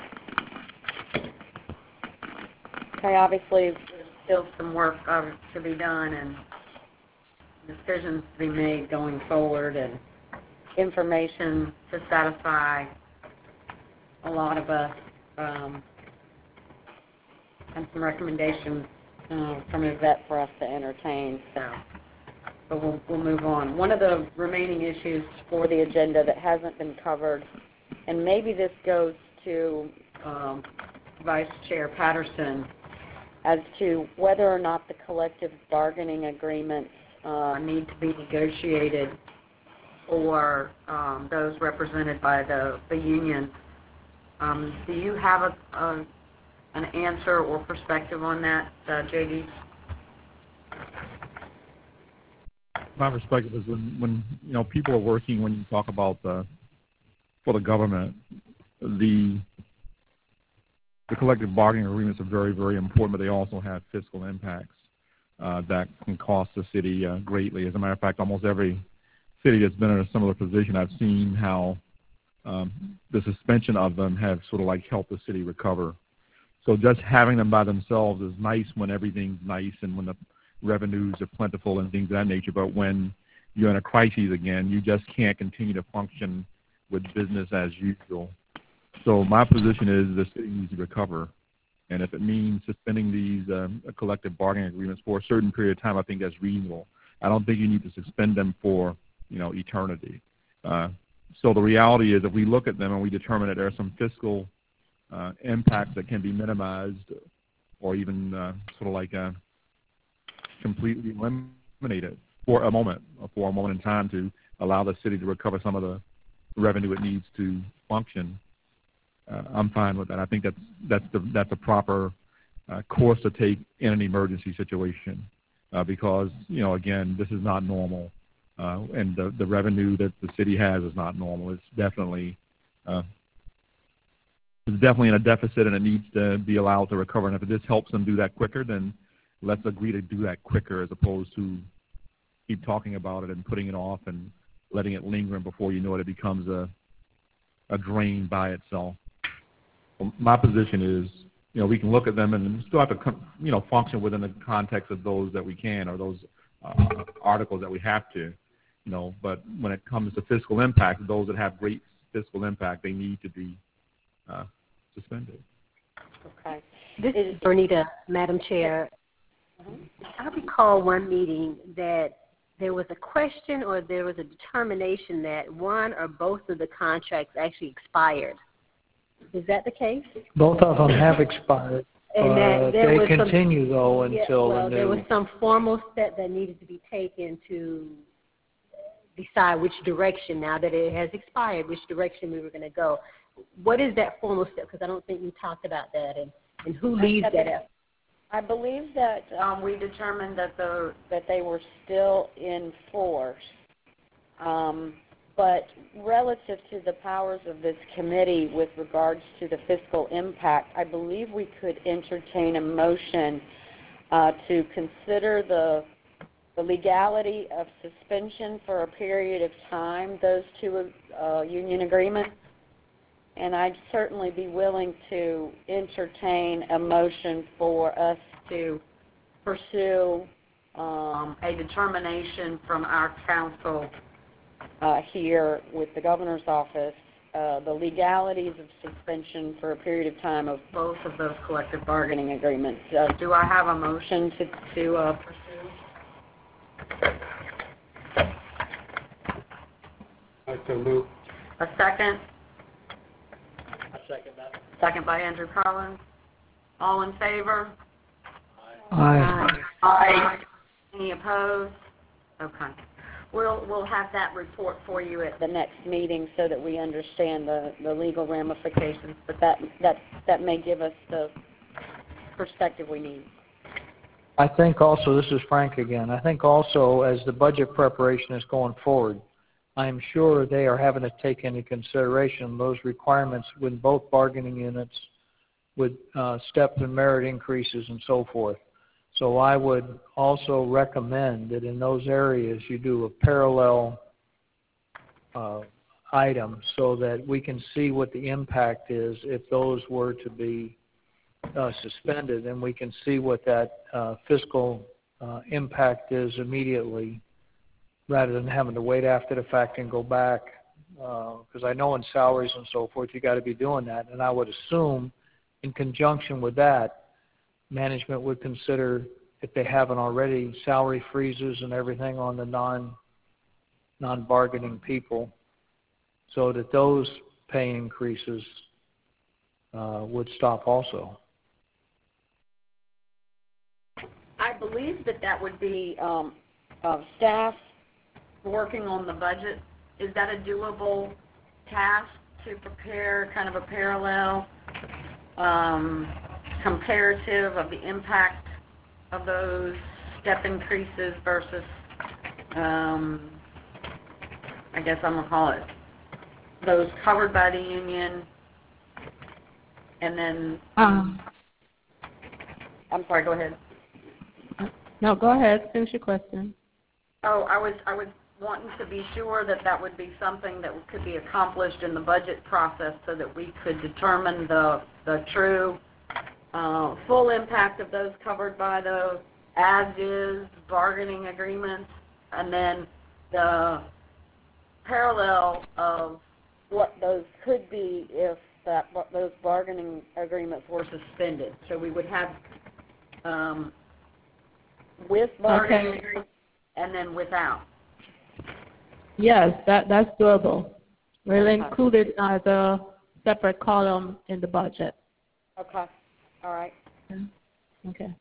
Okay, obviously there's still some work to be done and decisions to be made going forward, and information to satisfy a lot of us, and some recommendations from Yvette for us to entertain. But we'll move on. One of the remaining issues for the agenda that hasn't been covered, and maybe this goes to Vice Chair Patterson, as to whether or not the collective bargaining agreements need to be negotiated for those represented by the union. Do you have an answer or perspective on that, J.D.? My perspective is when people are working, when you talk about for the government, the collective bargaining agreements are very, very important, but they also have fiscal impacts that can cost the city greatly. As a matter of fact, almost every city that's been in a similar position, I've seen how the suspension of them have sort of like helped the city recover. So just having them by themselves is nice when everything's nice and when the revenues are plentiful and things of that nature, but when you're in a crisis again, you just can't continue to function with business as usual. So my position is the city needs to recover, and if it means suspending these collective bargaining agreements for a certain period of time, I think that's reasonable. I don't think you need to suspend them for eternity. So the reality is, if we look at them and we determine that there are some fiscal impacts that can be minimized, or even sort of like completely eliminated for a moment in time to allow the city to recover some of the revenue it needs to function, I'm fine with that. I think that's a proper course to take in an emergency situation because again, this is not normal, and the revenue that the city has is not normal. It's definitely in a deficit, and it needs to be allowed to recover. And if this helps them do that quicker, then let's agree to do that quicker, as opposed to keep talking about it and putting it off and letting it linger, and before you know it, it becomes a drain by itself. Well, my position is, we can look at them and still have to, function within the context of those that we can, or those articles that we have to, But when it comes to fiscal impact, those that have great fiscal impact, they need to be suspended. Okay. This is Bernita, Madam Chair. I recall one meeting that there was a question or there was a determination that one or both of the contracts actually expired. Is that the case? Both of them have expired. And that they continue, though, until there was some formal step that needed to be taken to decide which direction, now that it has expired, which direction we were going to go. What is that formal step? Because I don't think we talked about that, and who leads that effort? I believe that we determined that they were still in force. But relative to the powers of this committee with regards to the fiscal impact, I believe we could entertain a motion to consider the legality of suspension for a period of time, those two union agreements. And I'd certainly be willing to entertain a motion for us to pursue a determination from our council here with the governor's office, the legalities of suspension for a period of time of both of those collective bargaining agreements. Do I have a motion to pursue? I so move. A second? I second that. Second by Andrew Collins. All in favor? Aye. Aye. Any opposed? Okay. We'll have that report for you at the next meeting so that we understand the legal ramifications, but that may give us the perspective we need. I think also, this is Frank again, I think also as the budget preparation is going forward, I'm sure they are having to take into consideration those requirements with both bargaining units, with step and merit increases and so forth. So I would also recommend that in those areas you do a parallel item so that we can see what the impact is if those were to be suspended, and we can see what that fiscal impact is immediately, rather than having to wait after the fact and go back, because I know in salaries and so forth you got to be doing that, and I would assume in conjunction with that, management would consider, if they haven't already, salary freezes and everything on the non-bargaining people, so that those pay increases would stop also. I believe that would be staff working on the budget. Is that a doable task to prepare kind of a parallel comparative of the impact of those step increases versus, I guess I'm going to call it, those covered by the union, and then, I'm sorry, go ahead. No, go ahead. Finish your question. Oh, I was wanting to be sure that would be something that could be accomplished in the budget process so that we could determine the true full impact of those covered by those as-is bargaining agreements, and then the parallel of what those could be if those bargaining agreements were suspended. So we would have with bargaining agreements and then without. Yes, that's doable. We'll include it as a separate column in the budget. Okay. All right. Okay.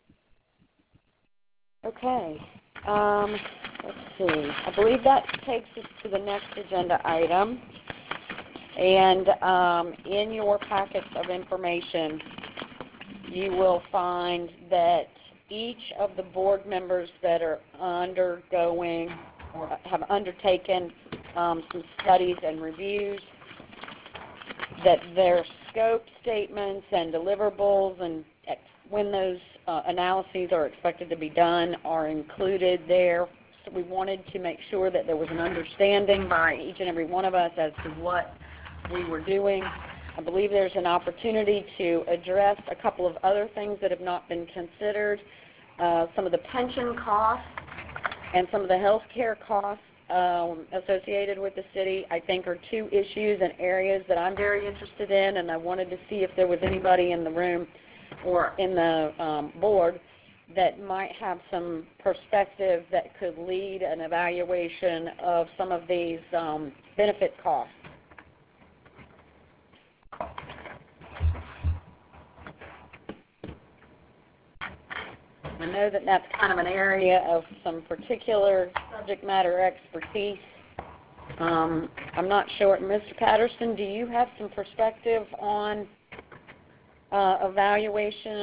Okay. Let's see. I believe that takes us to the next agenda item. And in your packets of information, you will find that each of the board members that are undergoing or have undertaken some studies and reviews, that their scope statements and deliverables and when those analyses are expected to be done are included there. So we wanted to make sure that there was an understanding by each and every one of us as to what we were doing. I believe there's an opportunity to address a couple of other things that have not been considered. Some of the pension costs and some of the health care costs associated with the city, I think, are two issues and areas that I'm very interested in, and I wanted to see if there was anybody in the room or in the board that might have some perspective that could lead an evaluation of some of these benefit costs. I know that that's kind of an area of some particular subject matter expertise I'm not sure. Mr. Patterson, do you have some perspective on evaluation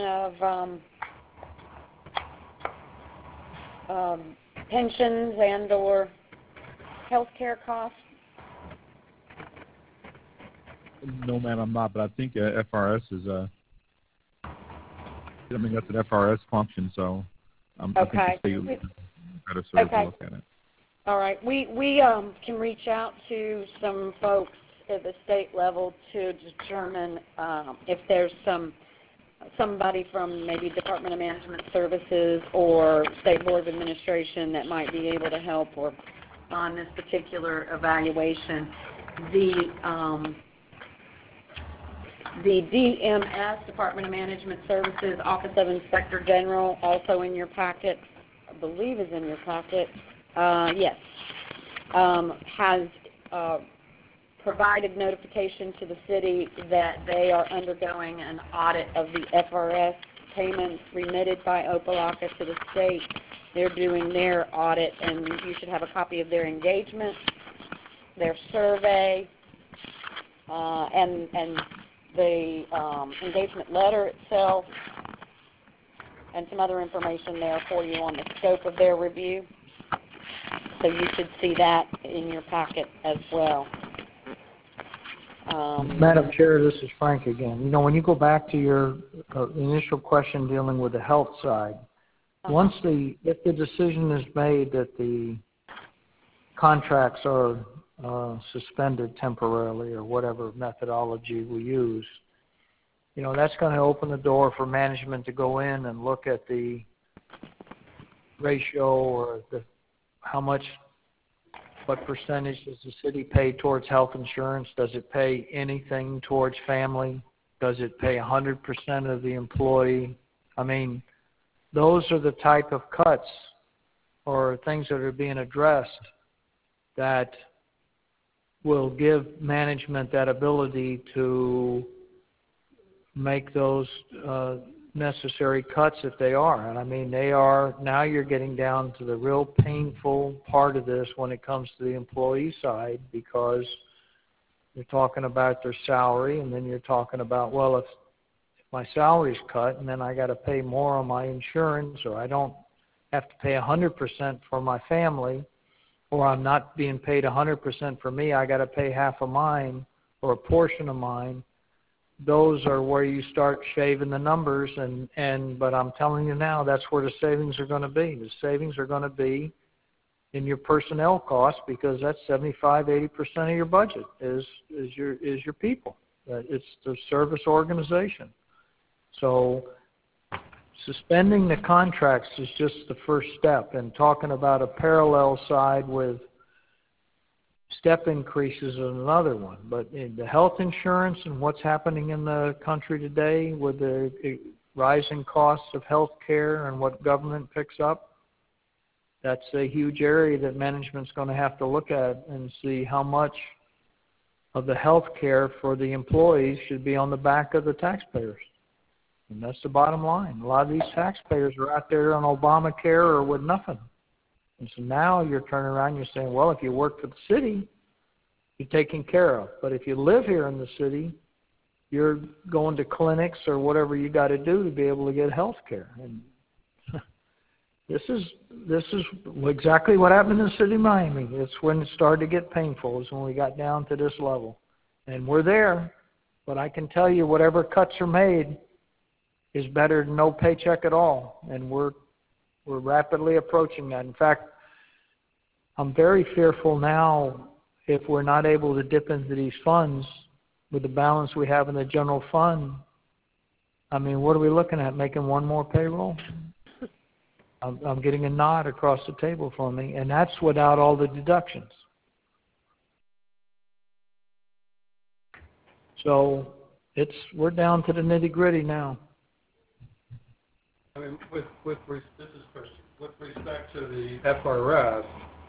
of pensions and/or health care costs? No, ma'am, I'm not. But I think FRS is I mean, that's an FRS function, so I think the state would better served to look at it. All right. We can reach out to some folks at the state level to determine if there's somebody from maybe Department of Management Services or State Board of Administration that might be able to help or on this particular evaluation. The DMS, Department of Management Services, Office of Inspector General, also in your packet, I believe is in your packet, yes, has provided notification to the city that they are undergoing an audit of the FRS payments remitted by Opa-locka to the state. They're doing their audit, and you should have a copy of their engagement, their survey, and the engagement letter itself, and some other information there for you on the scope of their review. So you should see that in your packet as well. Madam Chair, this is Frank again. You know, when you go back to your initial question dealing with the health side, if the decision is made that the contracts are suspended temporarily or whatever methodology we use, you know, that's going to open the door for management to go in and look at the ratio or what percentage does the city pay towards health insurance? Does it pay anything towards family? Does it pay 100% of the employee? I mean, those are the type of cuts or things that are being addressed that will give management that ability to make those necessary cuts if they are. And I mean, they are, now you're getting down to the real painful part of this when it comes to the employee side, because you're talking about their salary, and then you're talking about, well, if my salary's cut and then I got to pay more on my insurance, or I don't have to pay 100% for my family, or I'm not being paid 100% for me, I got to pay half of mine or a portion of mine. Those are where you start shaving the numbers, but I'm telling you now, that's where the savings are going to be. The savings are going to be in your personnel costs, because that's 75-80% of your budget is your people. It's the service organization. So suspending the contracts is just the first step, and talking about a parallel side with step increases is another one. But in the health insurance and what's happening in the country today with the rising costs of health care and what government picks up, that's a huge area that management's going to have to look at and see how much of the health care for the employees should be on the back of the taxpayers. And that's the bottom line. A lot of these taxpayers are out there on Obamacare or with nothing. And so now you're turning around and you're saying, well, if you work for the city, you're taken care of. But if you live here in the city, you're going to clinics or whatever you got to do to be able to get health care. And this is exactly what happened in the city of Miami. It's when it started to get painful, is when we got down to this level. And we're there, but I can tell you whatever cuts are made is better than no paycheck at all. And we're rapidly approaching that. In fact, I'm very fearful now, if we're not able to dip into these funds with the balance we have in the general fund. I mean, what are we looking at, making one more payroll? I'm getting a nod across the table from me, and that's without all the deductions. So we're down to the nitty-gritty now. I mean, this is Christian. With respect to the FRS,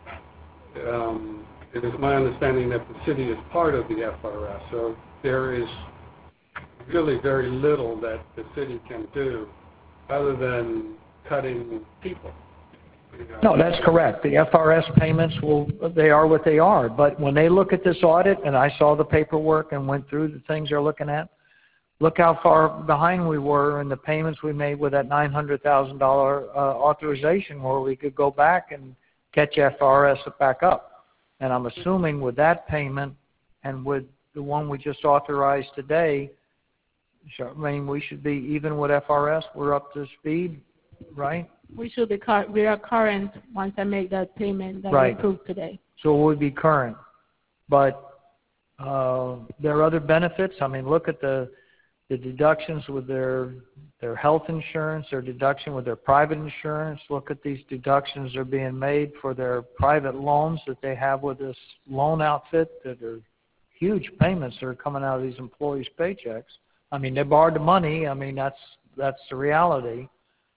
it is my understanding that the city is part of the FRS, so there is really very little that the city can do other than cutting people. No, that's correct. The FRS payments they are what they are. But when they look at this audit, and I saw the paperwork and went through the things they're looking at, look how far behind we were in the payments we made with that $900,000 authorization, where we could go back and catch FRS back up. And I'm assuming with that payment and with the one we just authorized today, I mean, we should be even with FRS. We're up to speed, right? We should be we are current once I make that payment that Right. we approved today. So we'll be current. But there are other benefits. I mean, look at the deductions with their health insurance, their deduction with their private insurance. Look at these deductions that are being made for their private loans that they have with this loan outfit that are huge payments that are coming out of these employees' paychecks. I mean, they borrowed the money. I mean, that's the reality.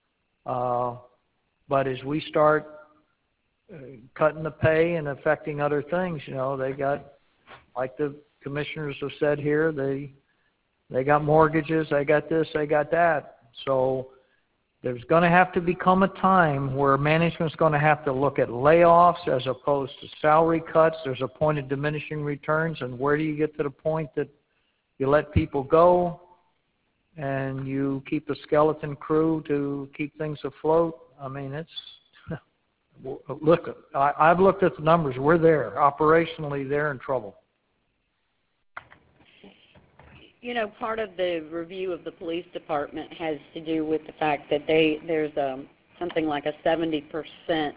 But as we start cutting the pay and affecting other things, you know, they got, like the commissioners have said here, they got mortgages, they got this, they got that. So there's going to have to become a time where management's going to have to look at layoffs as opposed to salary cuts. There's a point of diminishing returns, and where do you get to the point that you let people go and you keep a skeleton crew to keep things afloat? I mean, it's look, I've looked at the numbers. We're there. Operationally, they're in trouble. You know, part of the review of the police department has to do with the fact that there's something like a 70%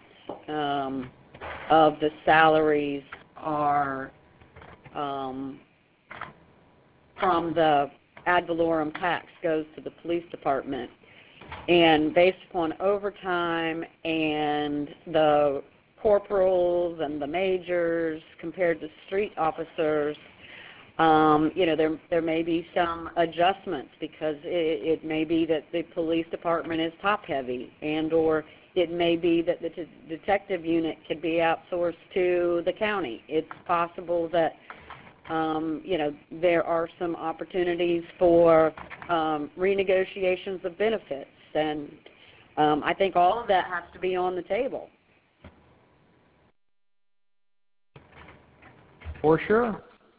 of the salaries are from the ad valorem tax goes to the police department. And based upon overtime and the corporals and the majors compared to street officers, you know, there may be some adjustments because it may be that the police department is top-heavy, and or it may be that the detective unit could be outsourced to the county. It's possible that, you know, there are some opportunities for renegotiations of benefits, and I think all of that has to be on the table. For sure.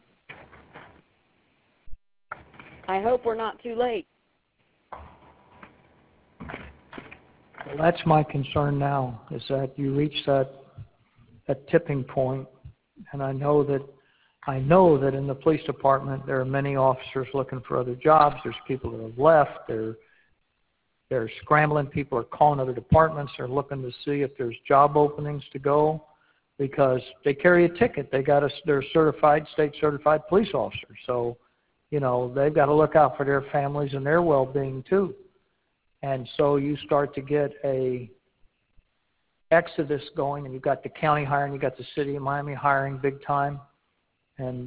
I hope we're not too late. Well, that's my concern now, is that you reach that tipping point, and I know that in the police department there are many officers looking for other jobs. There's people that have left. They're scrambling. People are calling other departments. They're looking to see if there's job openings to go because they carry a ticket. They're state certified police officers. So, you know, they've got to look out for their families and their well-being too. And so you start to get a exodus going, and you've got the county hiring, you've got the city of Miami hiring big time. And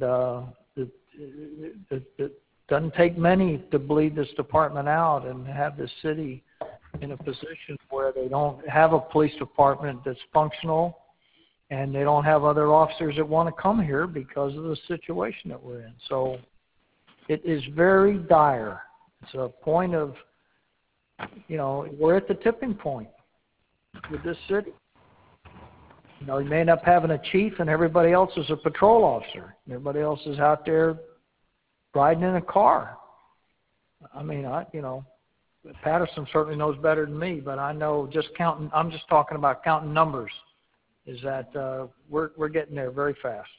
it doesn't take many to bleed this department out and have the city in a position where they don't have a police department that's functional, and they don't have other officers that want to come here because of the situation that we're in. So it is very dire. It's a point of, you know, we're at the tipping point with this city. You know, you may end up having a chief and everybody else is a patrol officer. Everybody else is out there riding in a car. I mean, you know, Patterson certainly knows better than me, but I know just counting, I'm just talking about counting numbers, is that we're getting there very fast.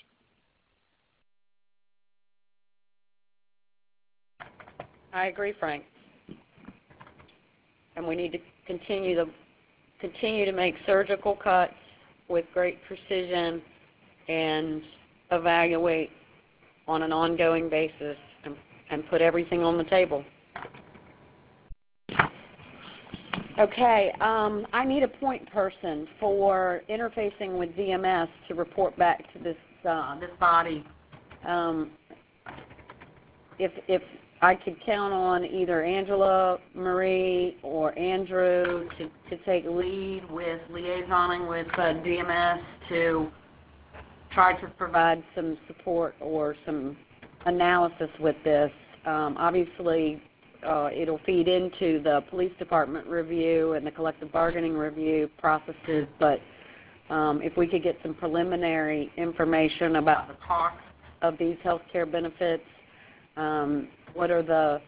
I agree, Frank. And we need to continue to make surgical cuts with great precision and evaluate on an ongoing basis and put everything on the table. Okay, I need a point person for interfacing with DMS to report back to this body. If I could count on either Angela, Marie, or Andrew to take lead with liaisoning with DMS to try to provide some support or some analysis with this. Obviously, it'll feed into the police department review and the collective bargaining review processes, but if we could get some preliminary information about the cost of these health care benefits, what are the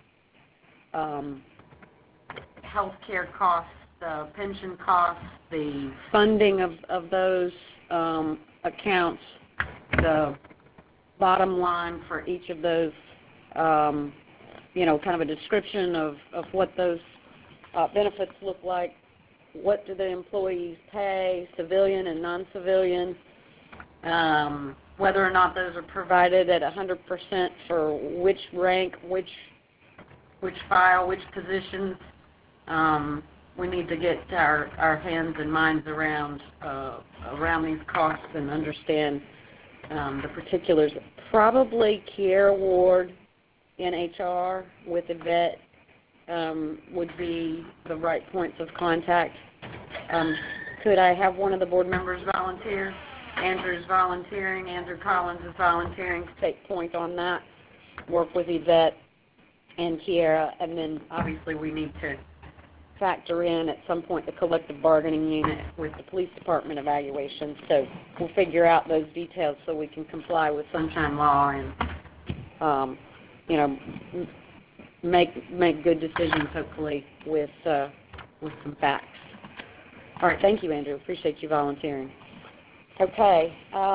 health care costs, the pension costs, the funding of those accounts, the bottom line for each of those, you know, kind of a description of what those benefits look like. What do the employees pay, civilian and non-civilian, whether or not those are provided at 100% for which rank, which file, which positions. We need to get our hands and minds around these costs and understand the particulars. Probably Kiera Ward in HR with Yvette would be the right points of contact. Could I have one of the board members volunteer? Andrew's volunteering. Andrew Collins is volunteering to take point on that, work with Yvette and Kiera, and then obviously we need to factor in at some point the collective bargaining unit with the police department evaluation. So we'll figure out those details so we can comply with Sunshine Law and, you know, make good decisions hopefully with some facts. All right, thank you, Andrew. Appreciate you volunteering. Okay,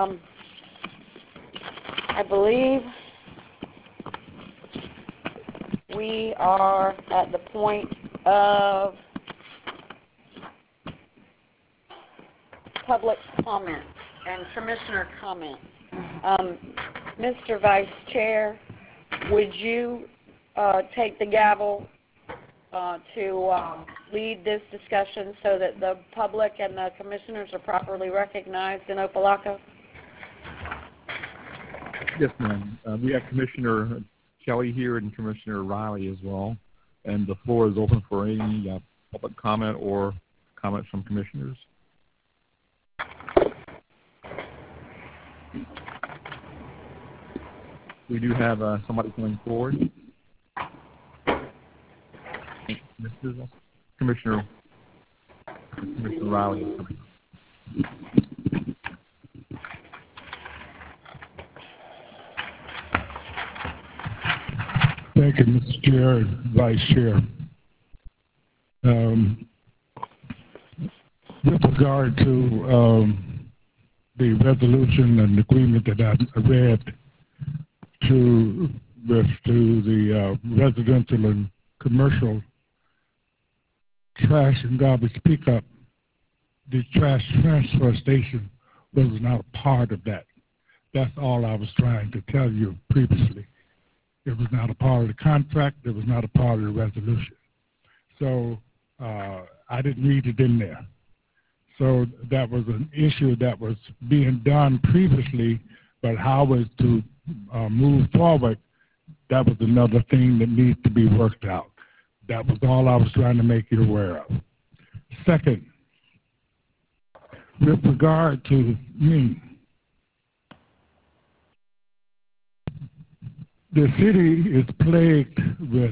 I believe we are at the point of public comment and commissioner comment. Mr. Vice Chair, would you take the gavel to lead this discussion so that the public and the commissioners are properly recognized in Opelika? Yes, ma'am. We have Commissioner Kelly here and Commissioner Riley as well. And the floor is open for any public comment or comments from commissioners. We do have somebody coming forward. Commissioner Riley is coming. Thank you, Mr. Chair and Vice Chair. With regard to the resolution and agreement that I read to the residential and commercial trash and garbage pickup, the trash transfer station was not a part of that. That's all I was trying to tell you previously. It was not a part of the contract. It was not a part of the resolution. So I didn't read it in there. So that was an issue that was being done previously, but how was to move forward, that was another thing that needs to be worked out. That was all I was trying to make you aware of. Second, with regard to me, the city is plagued with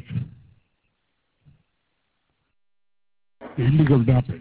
illegal dumping.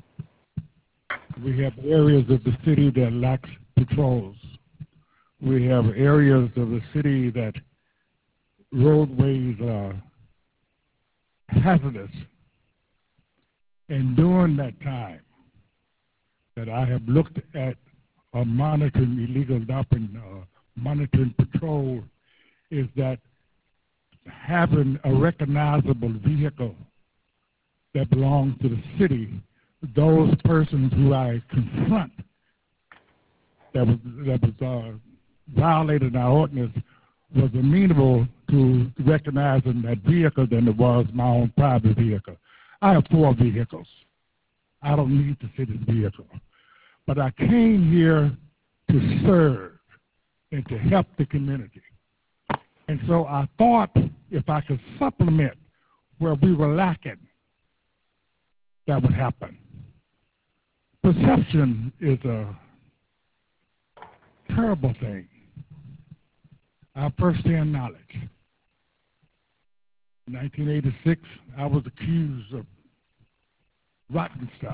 We have areas of the city that lack patrols. We have areas of the city that roadways are hazardous. And during that time that I have looked at monitoring illegal dumping, monitoring patrol, is that having a recognizable vehicle that belongs to the city, those persons who I confront that was violated our ordinance was amenable to recognizing that vehicle than it was my own private vehicle. I have 4 vehicles. I don't need the city's vehicle. But I came here to serve and to help the community. And so I thought if I could supplement where we were lacking, that would happen. Perception is a terrible thing. Our first-hand knowledge. In 1986, I was accused of rotten stuff.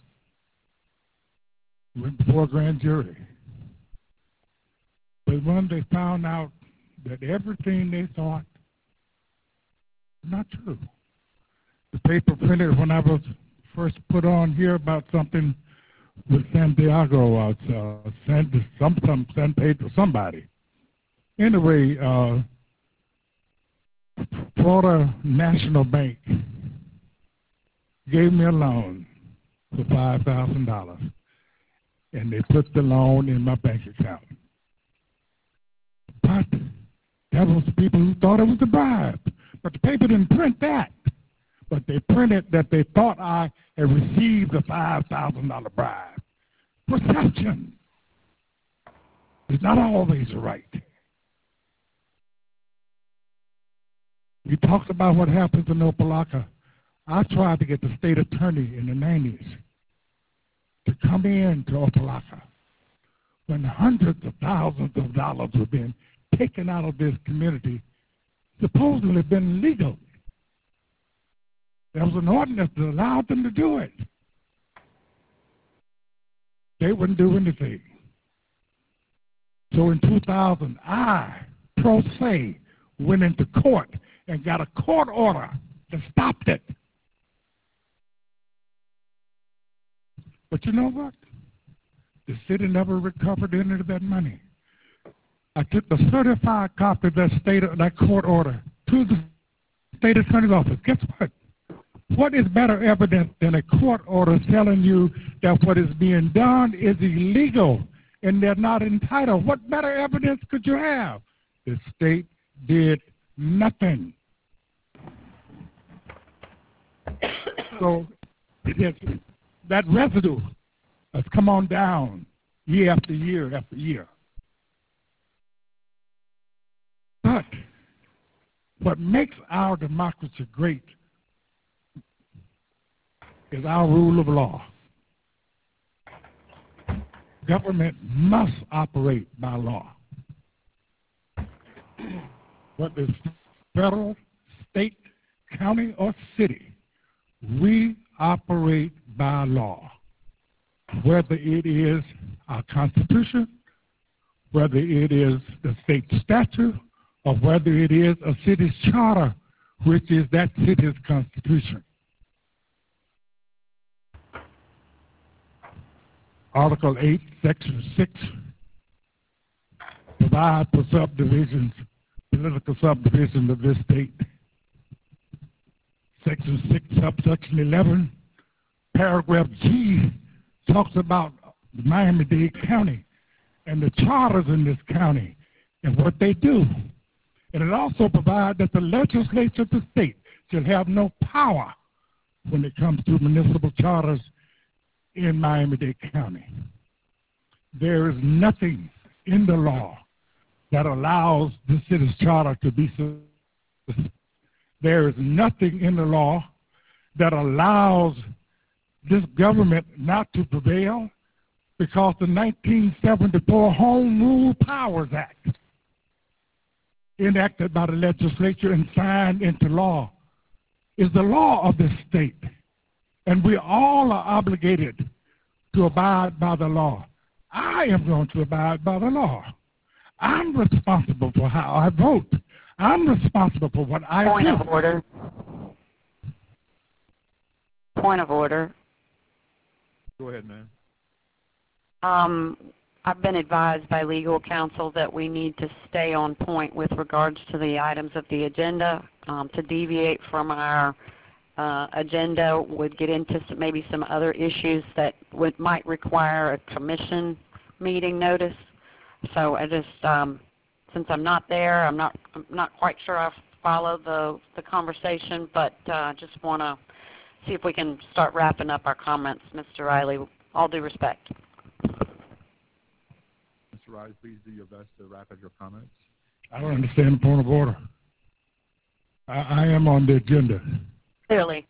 Went before a grand jury. But when they found out that everything they thought was not true, the paper printed when I was first put on here about something with Santiago, San Pedro, somebody. Anyway, Florida National Bank gave me a loan for $5,000, and they put the loan in my bank account. But that was the people who thought it was a bribe. But the paper didn't print that. But they printed that they thought I had received a $5,000 bribe. Perception is not always right. You talked about what happens in Opelika. I tried to get the state attorney in the 90s to come in to Opelika when hundreds of thousands of dollars were being taken out of this community, supposedly been legal. There was an ordinance that allowed them to do it. They wouldn't do anything. So in 2000, I, pro se, went into court and got a court order that stopped it. But you know what? The city never recovered any of that money. I took the certified copy of that court order to the state attorney's office. Guess what? What is better evidence than a court order telling you that what is being done is illegal and they're not entitled? What better evidence could you have? The state did nothing. So that residue has come on down year after year after year. But what makes our democracy great is our rule of law. Government must operate by law. Whether it's federal, state, county, or city, we operate by law. Whether it is our Constitution, whether it is the state statute, or whether it is a city's charter, which is that city's constitution. Article 8, Section 6 provides for subdivisions, political subdivisions of this state. Section 6, subsection 11, paragraph G talks about Miami-Dade County and the charters in this county and what they do. And it also provides that the legislature of the state shall have no power when it comes to municipal charters in Miami-Dade County. There is nothing in the law that allows the city's charter to be so. There is nothing in the law that allows this government not to prevail, because the 1974 Home Rule Powers Act, enacted by the legislature and signed into law, is the law of this state. And we all are obligated to abide by the law. I am going to abide by the law. I'm responsible for how I vote. I'm responsible for what I do. Point of order. Point of order. Go ahead, ma'am. I've been advised by legal counsel that we need to stay on point with regards to the items of the agenda. To deviate from our agenda would get into maybe some other issues that might require a commission meeting notice. So I just, since I'm not there, I'm not quite sure I follow the conversation, but just want to see if we can start wrapping up our comments, Mr. Riley. All due respect. Mr. Riley, please do your best to wrap up your comments. I don't understand the point of order. I am on the agenda. Clearly.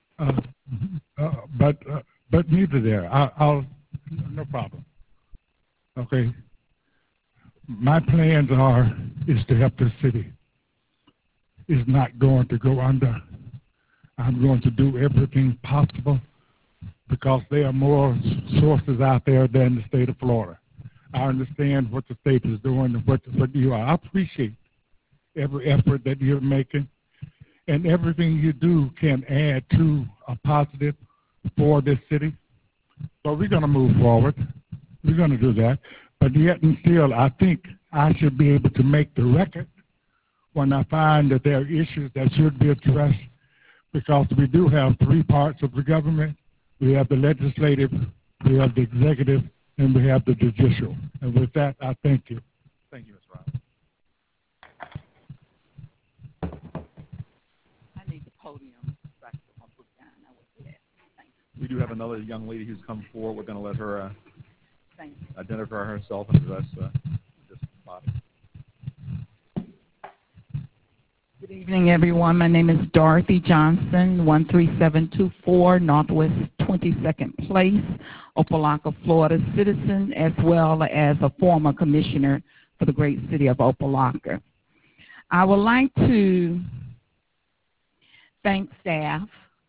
But neither there. I'll no problem. Okay. My plans is to help this city. It's not going to go under I'm going to do everything possible because there are more sources out there than the state of Florida. I understand what the state is doing and what you are. I appreciate every effort that you're making, and everything you do can add to a positive for this city. So we're going to move forward. We're going to do that. But yet and still, I think I should be able to make the record when I find that there are issues that should be addressed, because we do have three parts of the government. We have the legislative, we have the executive, and we have the judicial. And with that, I thank you. Thank you, Mr. Roberts. I need the podium. We do have another young lady who's come forward. We're going to let her identify herself and address this body. Good evening, everyone. My name is Dorothy Johnson, 13724 Northwest 22nd Place, Opelika, Florida citizen, as well as a former commissioner for the great city of Opelika. I would like to thank staff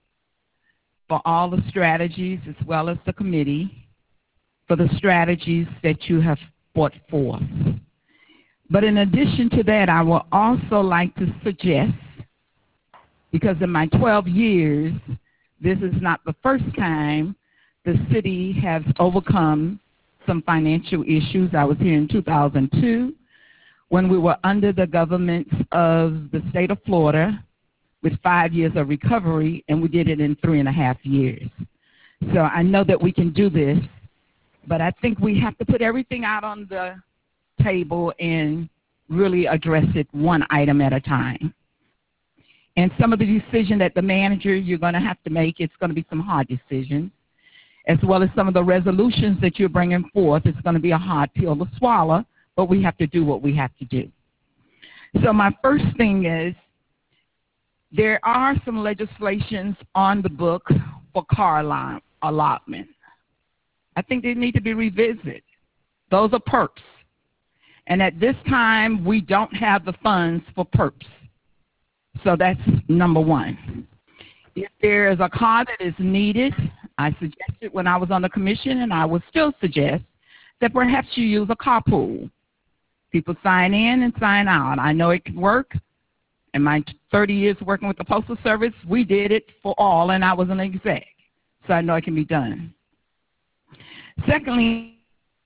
for all the strategies, as well as the committee for the strategies that you have brought forth. But in addition to that, I would also like to suggest, because in my 12 years, this is not the first time the city has overcome some financial issues. I was here in 2002 when we were under the government of the state of Florida with 5 years of recovery, and we did it in 3.5 years. So I know that we can do this, but I think we have to put everything out on the table and really address it one item at a time. And some of the decisions that the manager you're going to have to make, it's going to be some hard decisions, as well as some of the resolutions that you're bringing forth. It's going to be a hard pill to swallow, but we have to do what we have to do. So my first thing is, there are some legislations on the book for car allotment. I think they need to be revisited. Those are perks. And at this time, we don't have the funds for perks. So that's number one. If there is a car that is needed, I suggested when I was on the commission, and I would still suggest, that perhaps you use a carpool. People sign in and sign out. I know it can work. In my 30 years working with the Postal Service, we did it for all, and I was an exec. So I know it can be done. Secondly,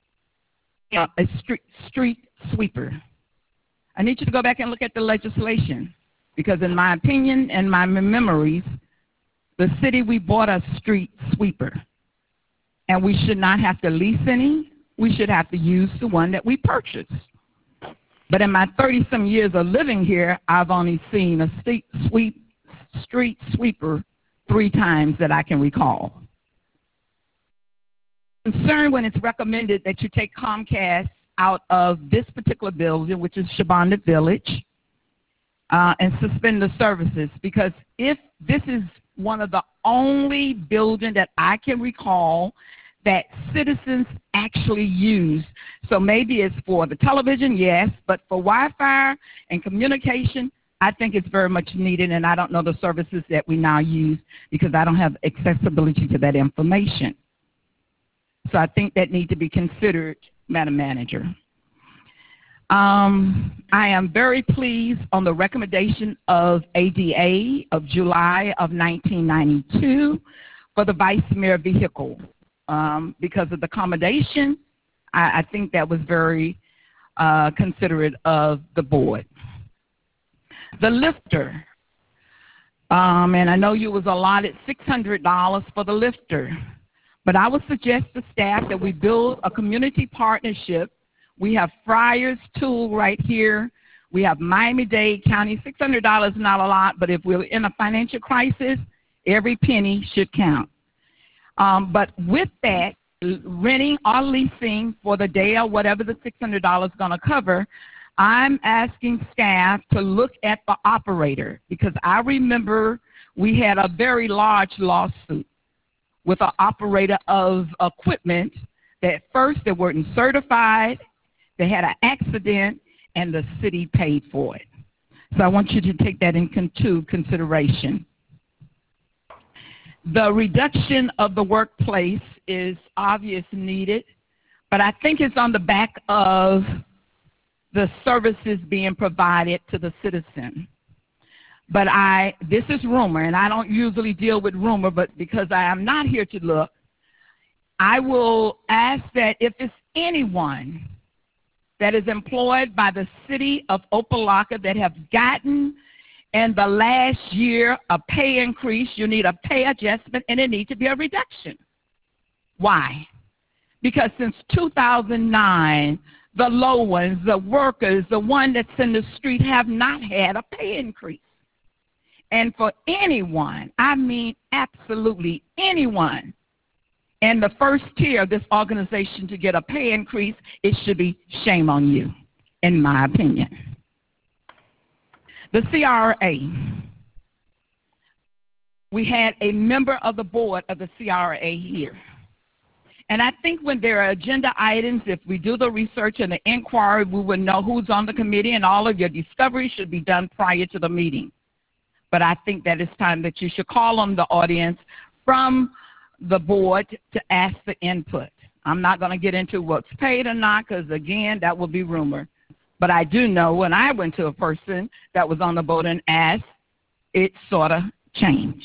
a street sweeper. I need you to go back and look at the legislation, because in my opinion and my memories, the city, we bought a street sweeper, and we should not have to lease any. We should have to use the one that we purchased. But in my 30-some years of living here, I've only seen a street sweeper 3 times that I can recall. I'm concerned when it's recommended that you take Comcast out of this particular building, which is Shabanda Village, and suspend the services, because if this is one of the only buildings that I can recall that citizens actually use. So maybe it's for the television, yes, but for Wi-Fi and communication, I think it's very much needed, and I don't know the services that we now use because I don't have accessibility to that information. So I think that needs to be considered, Madam Manager. I am very pleased on the recommendation of ADA of July of 1992 for the vice mayor vehicle. Because of the accommodation, I think that was very considerate of the board. The lifter, and I know you was allotted $600 for the lifter, but I would suggest to staff that we build a community partnership. We have Friars Tool right here. We have Miami-Dade County. $600 is not a lot, but if we're in a financial crisis, every penny should count. But with that, renting or leasing for the day or whatever the $600 is going to cover, I'm asking staff to look at the operator, because I remember we had a very large lawsuit with an operator of equipment that first they weren't certified, they had an accident, and the city paid for it. So I want you to take that into consideration. The reduction of the workplace is obvious needed, but I think it's on the back of the services being provided to the citizen. But this is rumor, and I don't usually deal with rumor, but because I am not here to look, I will ask that if it's anyone that is employed by the city of Opa-locka that have gotten in the last year a pay increase, you need a pay adjustment, and it needs to be a reduction. Why? Because since 2009, the low ones, the workers, the one that's in the street have not had a pay increase. And for anyone, I mean absolutely anyone, in the first tier of this organization to get a pay increase, it should be shame on you, in my opinion. The CRA. We had a member of the board of the CRA here. And I think when there are agenda items, if we do the research and the inquiry, we will know who's on the committee, and all of your discovery should be done prior to the meeting. But I think that it's time that you should call on the audience from the board to ask the input. I'm not going to get into what's paid or not, because, again, that will be rumor. But I do know when I went to a person that was on the board and asked, it sort of changed.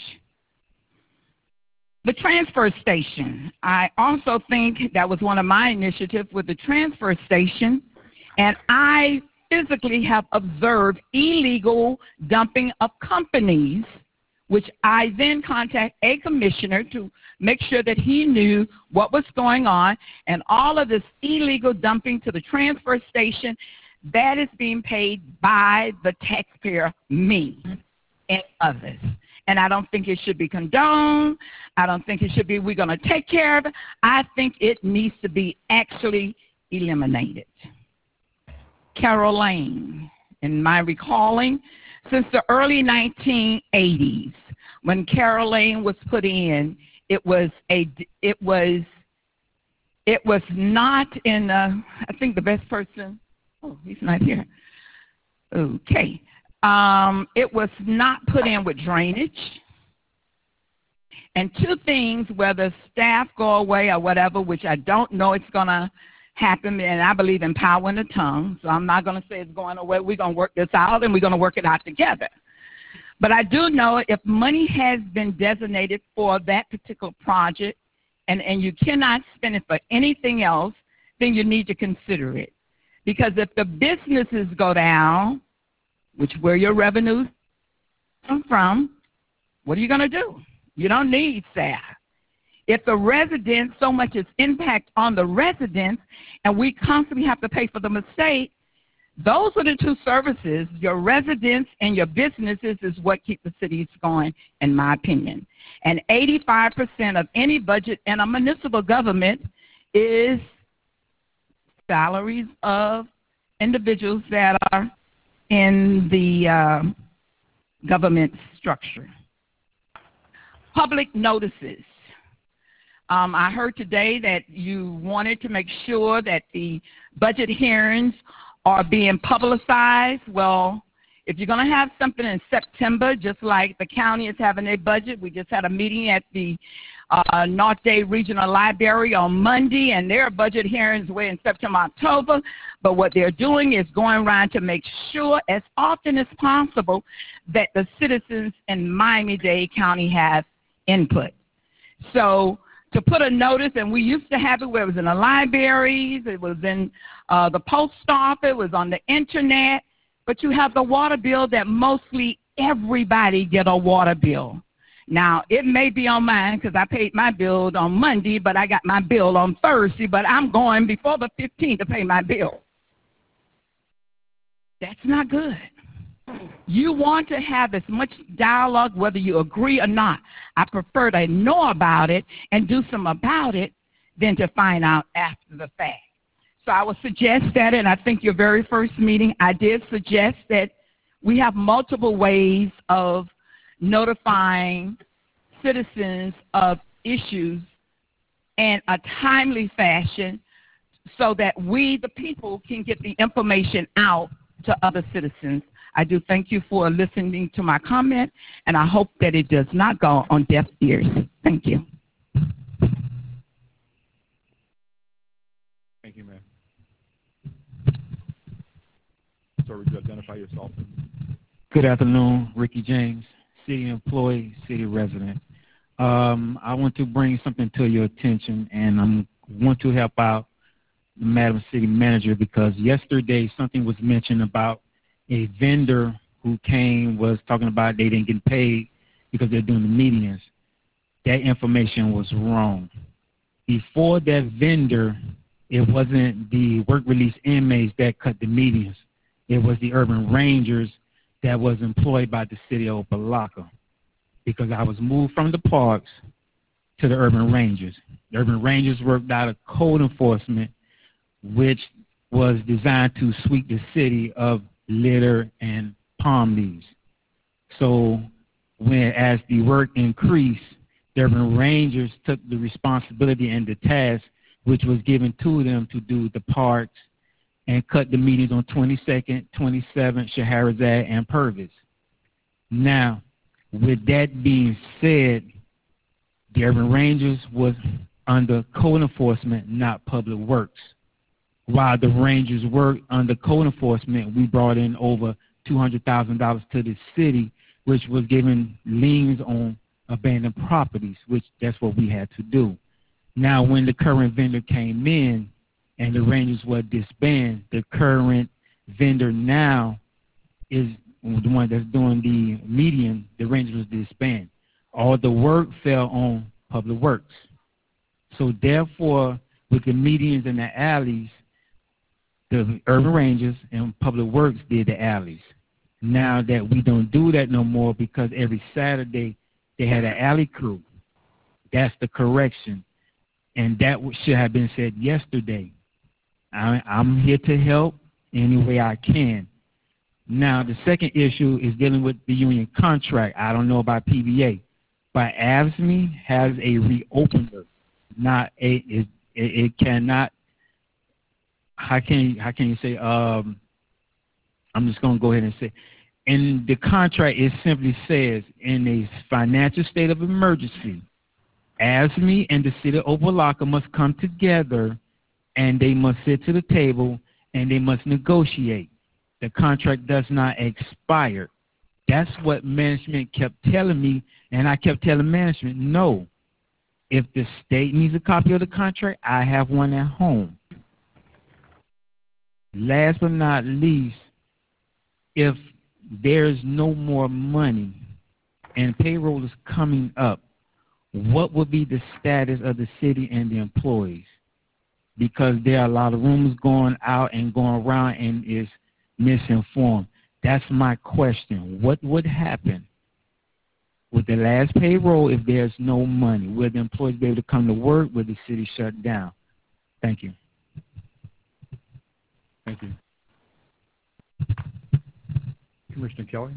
The transfer station. I also think that was one of my initiatives with the transfer station, and I physically have observed illegal dumping of companies, which I then contact a commissioner to make sure that he knew what was going on, and all of this illegal dumping to the transfer station, that is being paid by the taxpayer, me, and others. And I don't think it should be condoned. I don't think it should be, we're going to take care of it. I think it needs to be actually eliminated. Carol Lane, in my recalling, since the early 1980s, when Carol Lane was put in, it was not in, I think the best person, oh, he's not here. Okay. It was not put in with drainage. And two things, whether staff go away or whatever, which I don't know it's going to happen, and I believe in power in the tongue, so I'm not going to say it's going away. We're going to work this out, and we're going to work it out together. But I do know if money has been designated for that particular project and you cannot spend it for anything else, then you need to consider it. Because if the businesses go down, which where your revenues come from, what are you going to do? You don't need staff. If the residents, so much is impact on the residents, and we constantly have to pay for the mistake, those are the two services, your residents and your businesses, is what keep the cities going, in my opinion. And 85% of any budget in a municipal government is salaries of individuals that are in the government structure. Public notices. I heard today that you wanted to make sure that the budget hearings are being publicized. Well, if you're going to have something in September, just like the county is having a budget, we just had a meeting at the North Day Regional Library on Monday, and their budget hearings were in September, October. But what they're doing is going around to make sure as often as possible that the citizens in Miami-Dade County have input. So to put a notice, and we used to have it where it was in the libraries, it was in the post office, it was on the internet, but you have the water bill that mostly everybody get a water bill. Now, it may be on mine because I paid my bill on Monday, but I got my bill on Thursday, but I'm going before the 15th to pay my bill. That's not good. You want to have as much dialogue, whether you agree or not. I prefer to know about it and do something about it than to find out after the fact. So I would suggest that, and I think your very first meeting, I did suggest that we have multiple ways of notifying citizens of issues in a timely fashion so that we, the people, can get the information out to other citizens. I do thank you for listening to my comment, and I hope that it does not go on deaf ears. Thank you. Thank you, ma'am. Sir, would you identify yourself? Good afternoon, Ricky James, city employee, city resident. I want to bring something to your attention, and I want to help out Madam City Manager, because yesterday something was mentioned about a vendor who was talking about they didn't get paid because they're doing the medians. That information was wrong. Before that vendor, it wasn't the work release inmates that cut the medians. It was the urban rangers that was employed by the city of Opa-locka, because I was moved from the parks to the urban rangers. The urban rangers worked out of code enforcement, which was designed to sweep the city of litter and palm leaves. So as the work increased, the urban rangers took the responsibility and the task which was given to them to do the parks and cut the medians on 22nd, 27th, Scheherazade, and Purvis. Now, with that being said, the urban rangers was under code enforcement, not public works. While the rangers worked under code enforcement, we brought in over $200,000 to the city, which was giving liens on abandoned properties, which that's what we had to do. Now, when the current vendor came in and the rangers were disbanded, the current vendor now is the one that's doing the median. The rangers was disbanded. All the work fell on public works. So therefore, with the medians and the alleys, the urban rangers and public works did the alleys. Now that we don't do that no more, because every Saturday they had an alley crew. That's the correction. And that should have been said yesterday. I'm here to help any way I can. Now, the second issue is dealing with the union contract. I don't know about PBA, but AFSCME has a reopener, not a, it cannot, how can you say, I'm just going to go ahead and say, in the contract, it simply says, in a financial state of emergency, AFSCME and the city of Opa-locka must come together, and they must sit to the table, and they must negotiate. The contract does not expire. That's what management kept telling me, and I kept telling management, no. If the state needs a copy of the contract, I have one at home. Last but not least, if there's no more money and payroll is coming up, what would be the status of the city and the employees? Because there are a lot of rumors going out and going around and is misinformed. That's my question. What would happen with the last payroll if there's no money? Will the employees be able to come to work? Will the city shut down? Thank you. Thank you. Commissioner Kelly.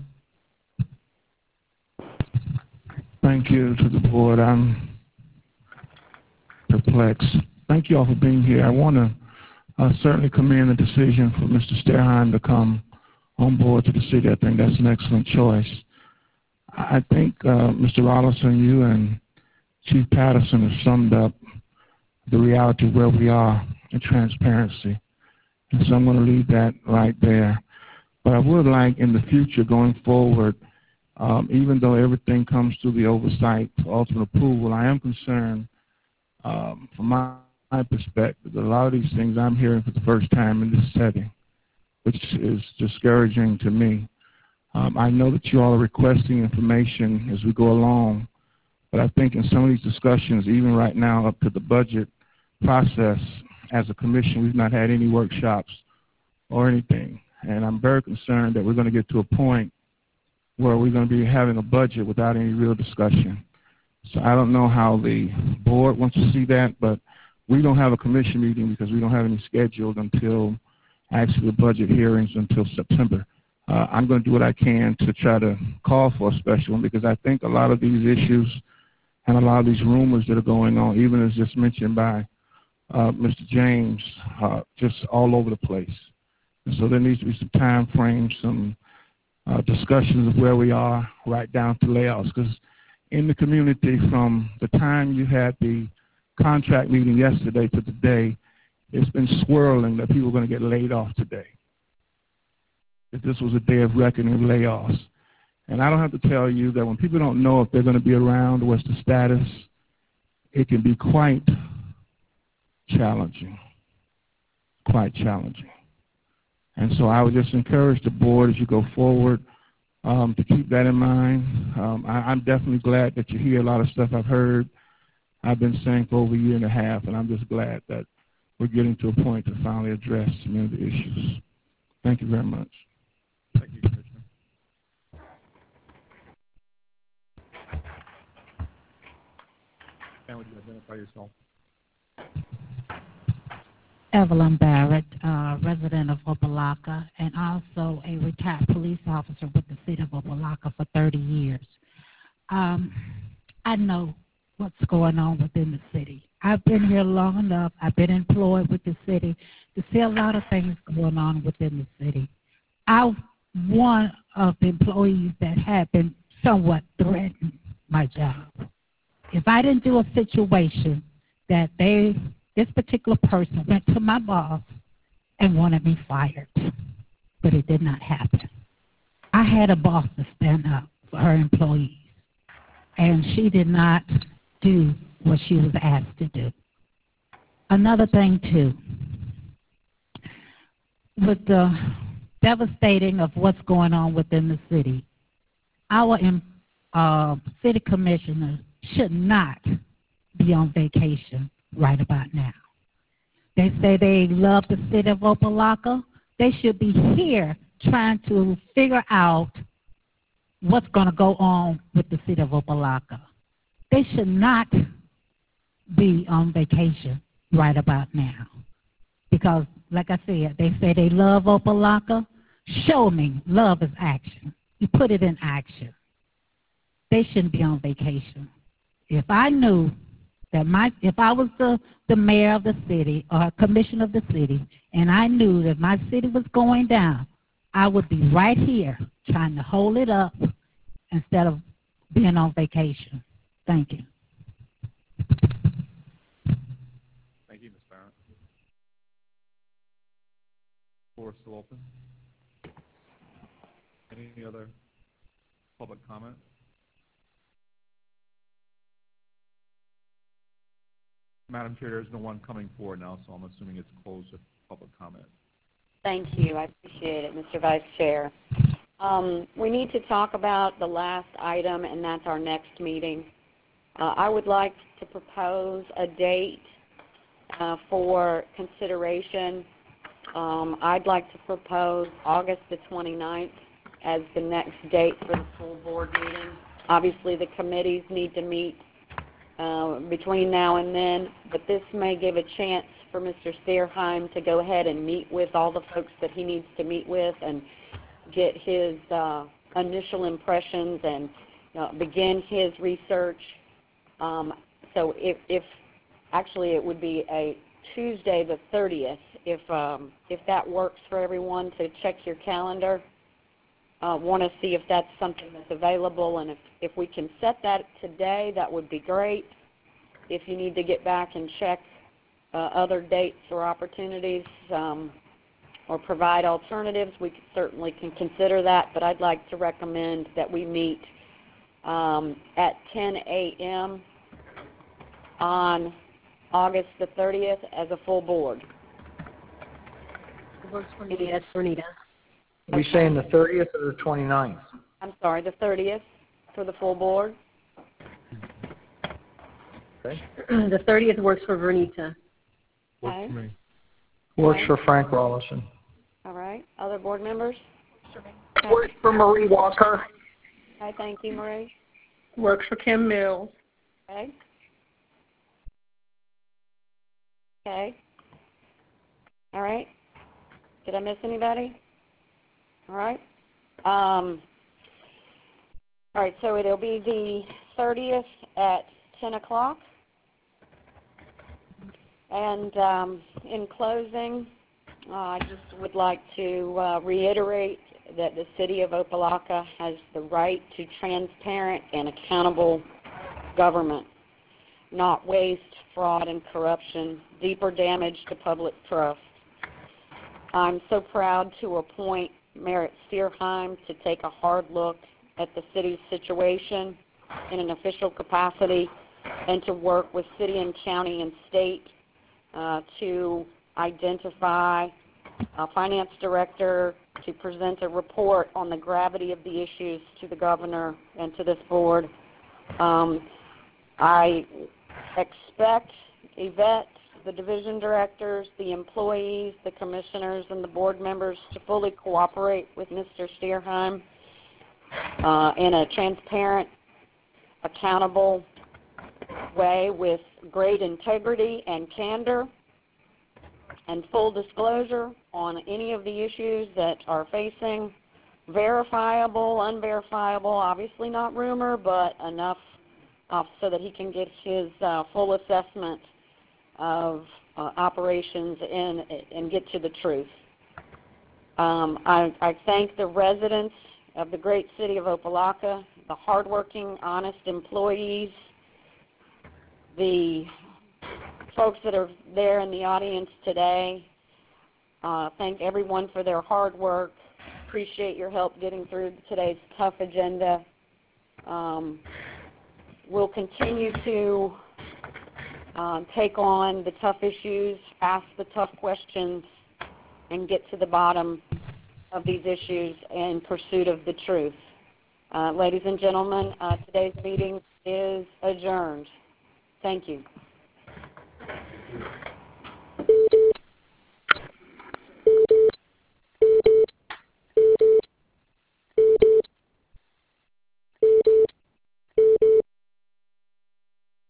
Thank you to the board. I'm perplexed. Thank you all for being here. I want to certainly commend the decision for Mr. Sterheim to come on board to the city. I think that's an excellent choice. I think, Mr. Rollinson, you and Chief Patterson have summed up the reality of where we are in transparency. And so I'm going to leave that right there. But I would like in the future going forward, even though everything comes through the oversight for ultimate approval, I am concerned from my perspective that a lot of these things I'm hearing for the first time in this setting, which is discouraging to me. I know that you all are requesting information as we go along, but I think in some of these discussions, even right now up to the budget process, as a commission, we've not had any workshops or anything. And I'm very concerned that we're going to get to a point where we're going to be having a budget without any real discussion. So I don't know how the board wants to see that, but we don't have a commission meeting because we don't have any scheduled until actually the budget hearings until September. I'm going to do what I can to try to call for a special one, because I think a lot of these issues and a lot of these rumors that are going on, even as just mentioned by Mr. James, just all over the place. And so there needs to be some time frames, some discussions of where we are, right down to layoffs. Because in the community, from the time you had the contract meeting yesterday to today, it's been swirling that people are going to get laid off today. If this was a day of reckoning of layoffs. And I don't have to tell you that when people don't know if they're going to be around, what's the status, it can be quite challenging. Quite challenging. And so I would just encourage the board as you go forward to keep that in mind. I'm definitely glad that you hear a lot of stuff I've heard. I've been saying for over a year and a half, and I'm just glad that we're getting to a point to finally address some of the issues. Thank you very much. Thank you, Commissioner. And would you identify yourself? Evelyn Barrett, resident of Opa-locka, and also a retired police officer with the city of Opa-locka for 30 years. I know what's going on within the city. I've been here long enough. I've been employed with the city to see a lot of things going on within the city. I'm one of the employees that have been somewhat threatened my job. If I didn't do a situation that this particular person went to my boss and wanted me fired, but it did not happen. I had a boss to stand up for her employees, and she did not do what she was asked to do. Another thing, too, with the devastating of what's going on within the city, our city commissioner should not be on vacation right about now. They say they love the city of Opa-locka. They should be here trying to figure out what's going to go on with the city of Opa-locka. They should not be on vacation right about now. Because, like I said, they say they love Opa-locka. Show me love is action. You put it in action. They shouldn't be on vacation. If I knew that if I was the mayor of the city or commissioner of the city, and I knew that my city was going down, I would be right here trying to hold it up instead of being on vacation. Thank you. Thank you, Ms. Barrett. Floor is still open. Any other public comment? Madam Chair, there's no one coming forward now, so I'm assuming it's closed to public comment. Thank you. I appreciate it, Mr. Vice Chair. We need to talk about the last item, and that's our next meeting. I would like to propose a date for consideration. I'd like to propose August the 29th as the next date for the full board meeting. Obviously, the committees need to meet between now and then, but this may give a chance for Mr. Steerheim to go ahead and meet with all the folks that he needs to meet with and get his initial impressions and begin his research. So if actually it would be a Tuesday the 30th, if that works for everyone, to check your calendar. Want to see if that's something that's available, and if we can set that today, that would be great. If you need to get back and check other dates or opportunities or provide alternatives, we certainly can consider that, but I'd like to recommend that we meet at 10 a.m. on August the 30th as a full board. Works for me. Yes, Renita. Are we saying the 30th or the 29th? I'm sorry, the 30th for the full board. Okay. The 30th works for Vernita. Works for me. Works for Frank Rollison. All right. Other board members? Works for Marie Walker. Okay, thank you, Marie. Works for Kim Mills. Okay. Okay. All right. Did I miss anybody? All right. All right, so it'll be the 30th at 10 o'clock. And in closing, I just would like to reiterate that the city of Opa-locka has the right to transparent and accountable government, not waste, fraud, and corruption, deeper damage to public trust. I'm so proud to appoint Merritt Steerheim to take a hard look at the city's situation in an official capacity and to work with city and county and state to identify a finance director to present a report on the gravity of the issues to the governor and to this board. I expect Yvette, the division directors, the employees, the commissioners, and the board members to fully cooperate with Mr. Steerheim in a transparent, accountable way with great integrity and candor and full disclosure on any of the issues that are facing, verifiable, unverifiable, obviously not rumor, but enough so that he can get his full assessment of operations and get to the truth. I thank the residents of the great city of Opa-locka, the hardworking, honest employees, the folks that are there in the audience today. Thank everyone for their hard work. Appreciate your help getting through today's tough agenda. We'll continue to take on the tough issues, ask the tough questions, and get to the bottom of these issues in pursuit of the truth. Ladies and gentlemen, today's meeting is adjourned. Thank you.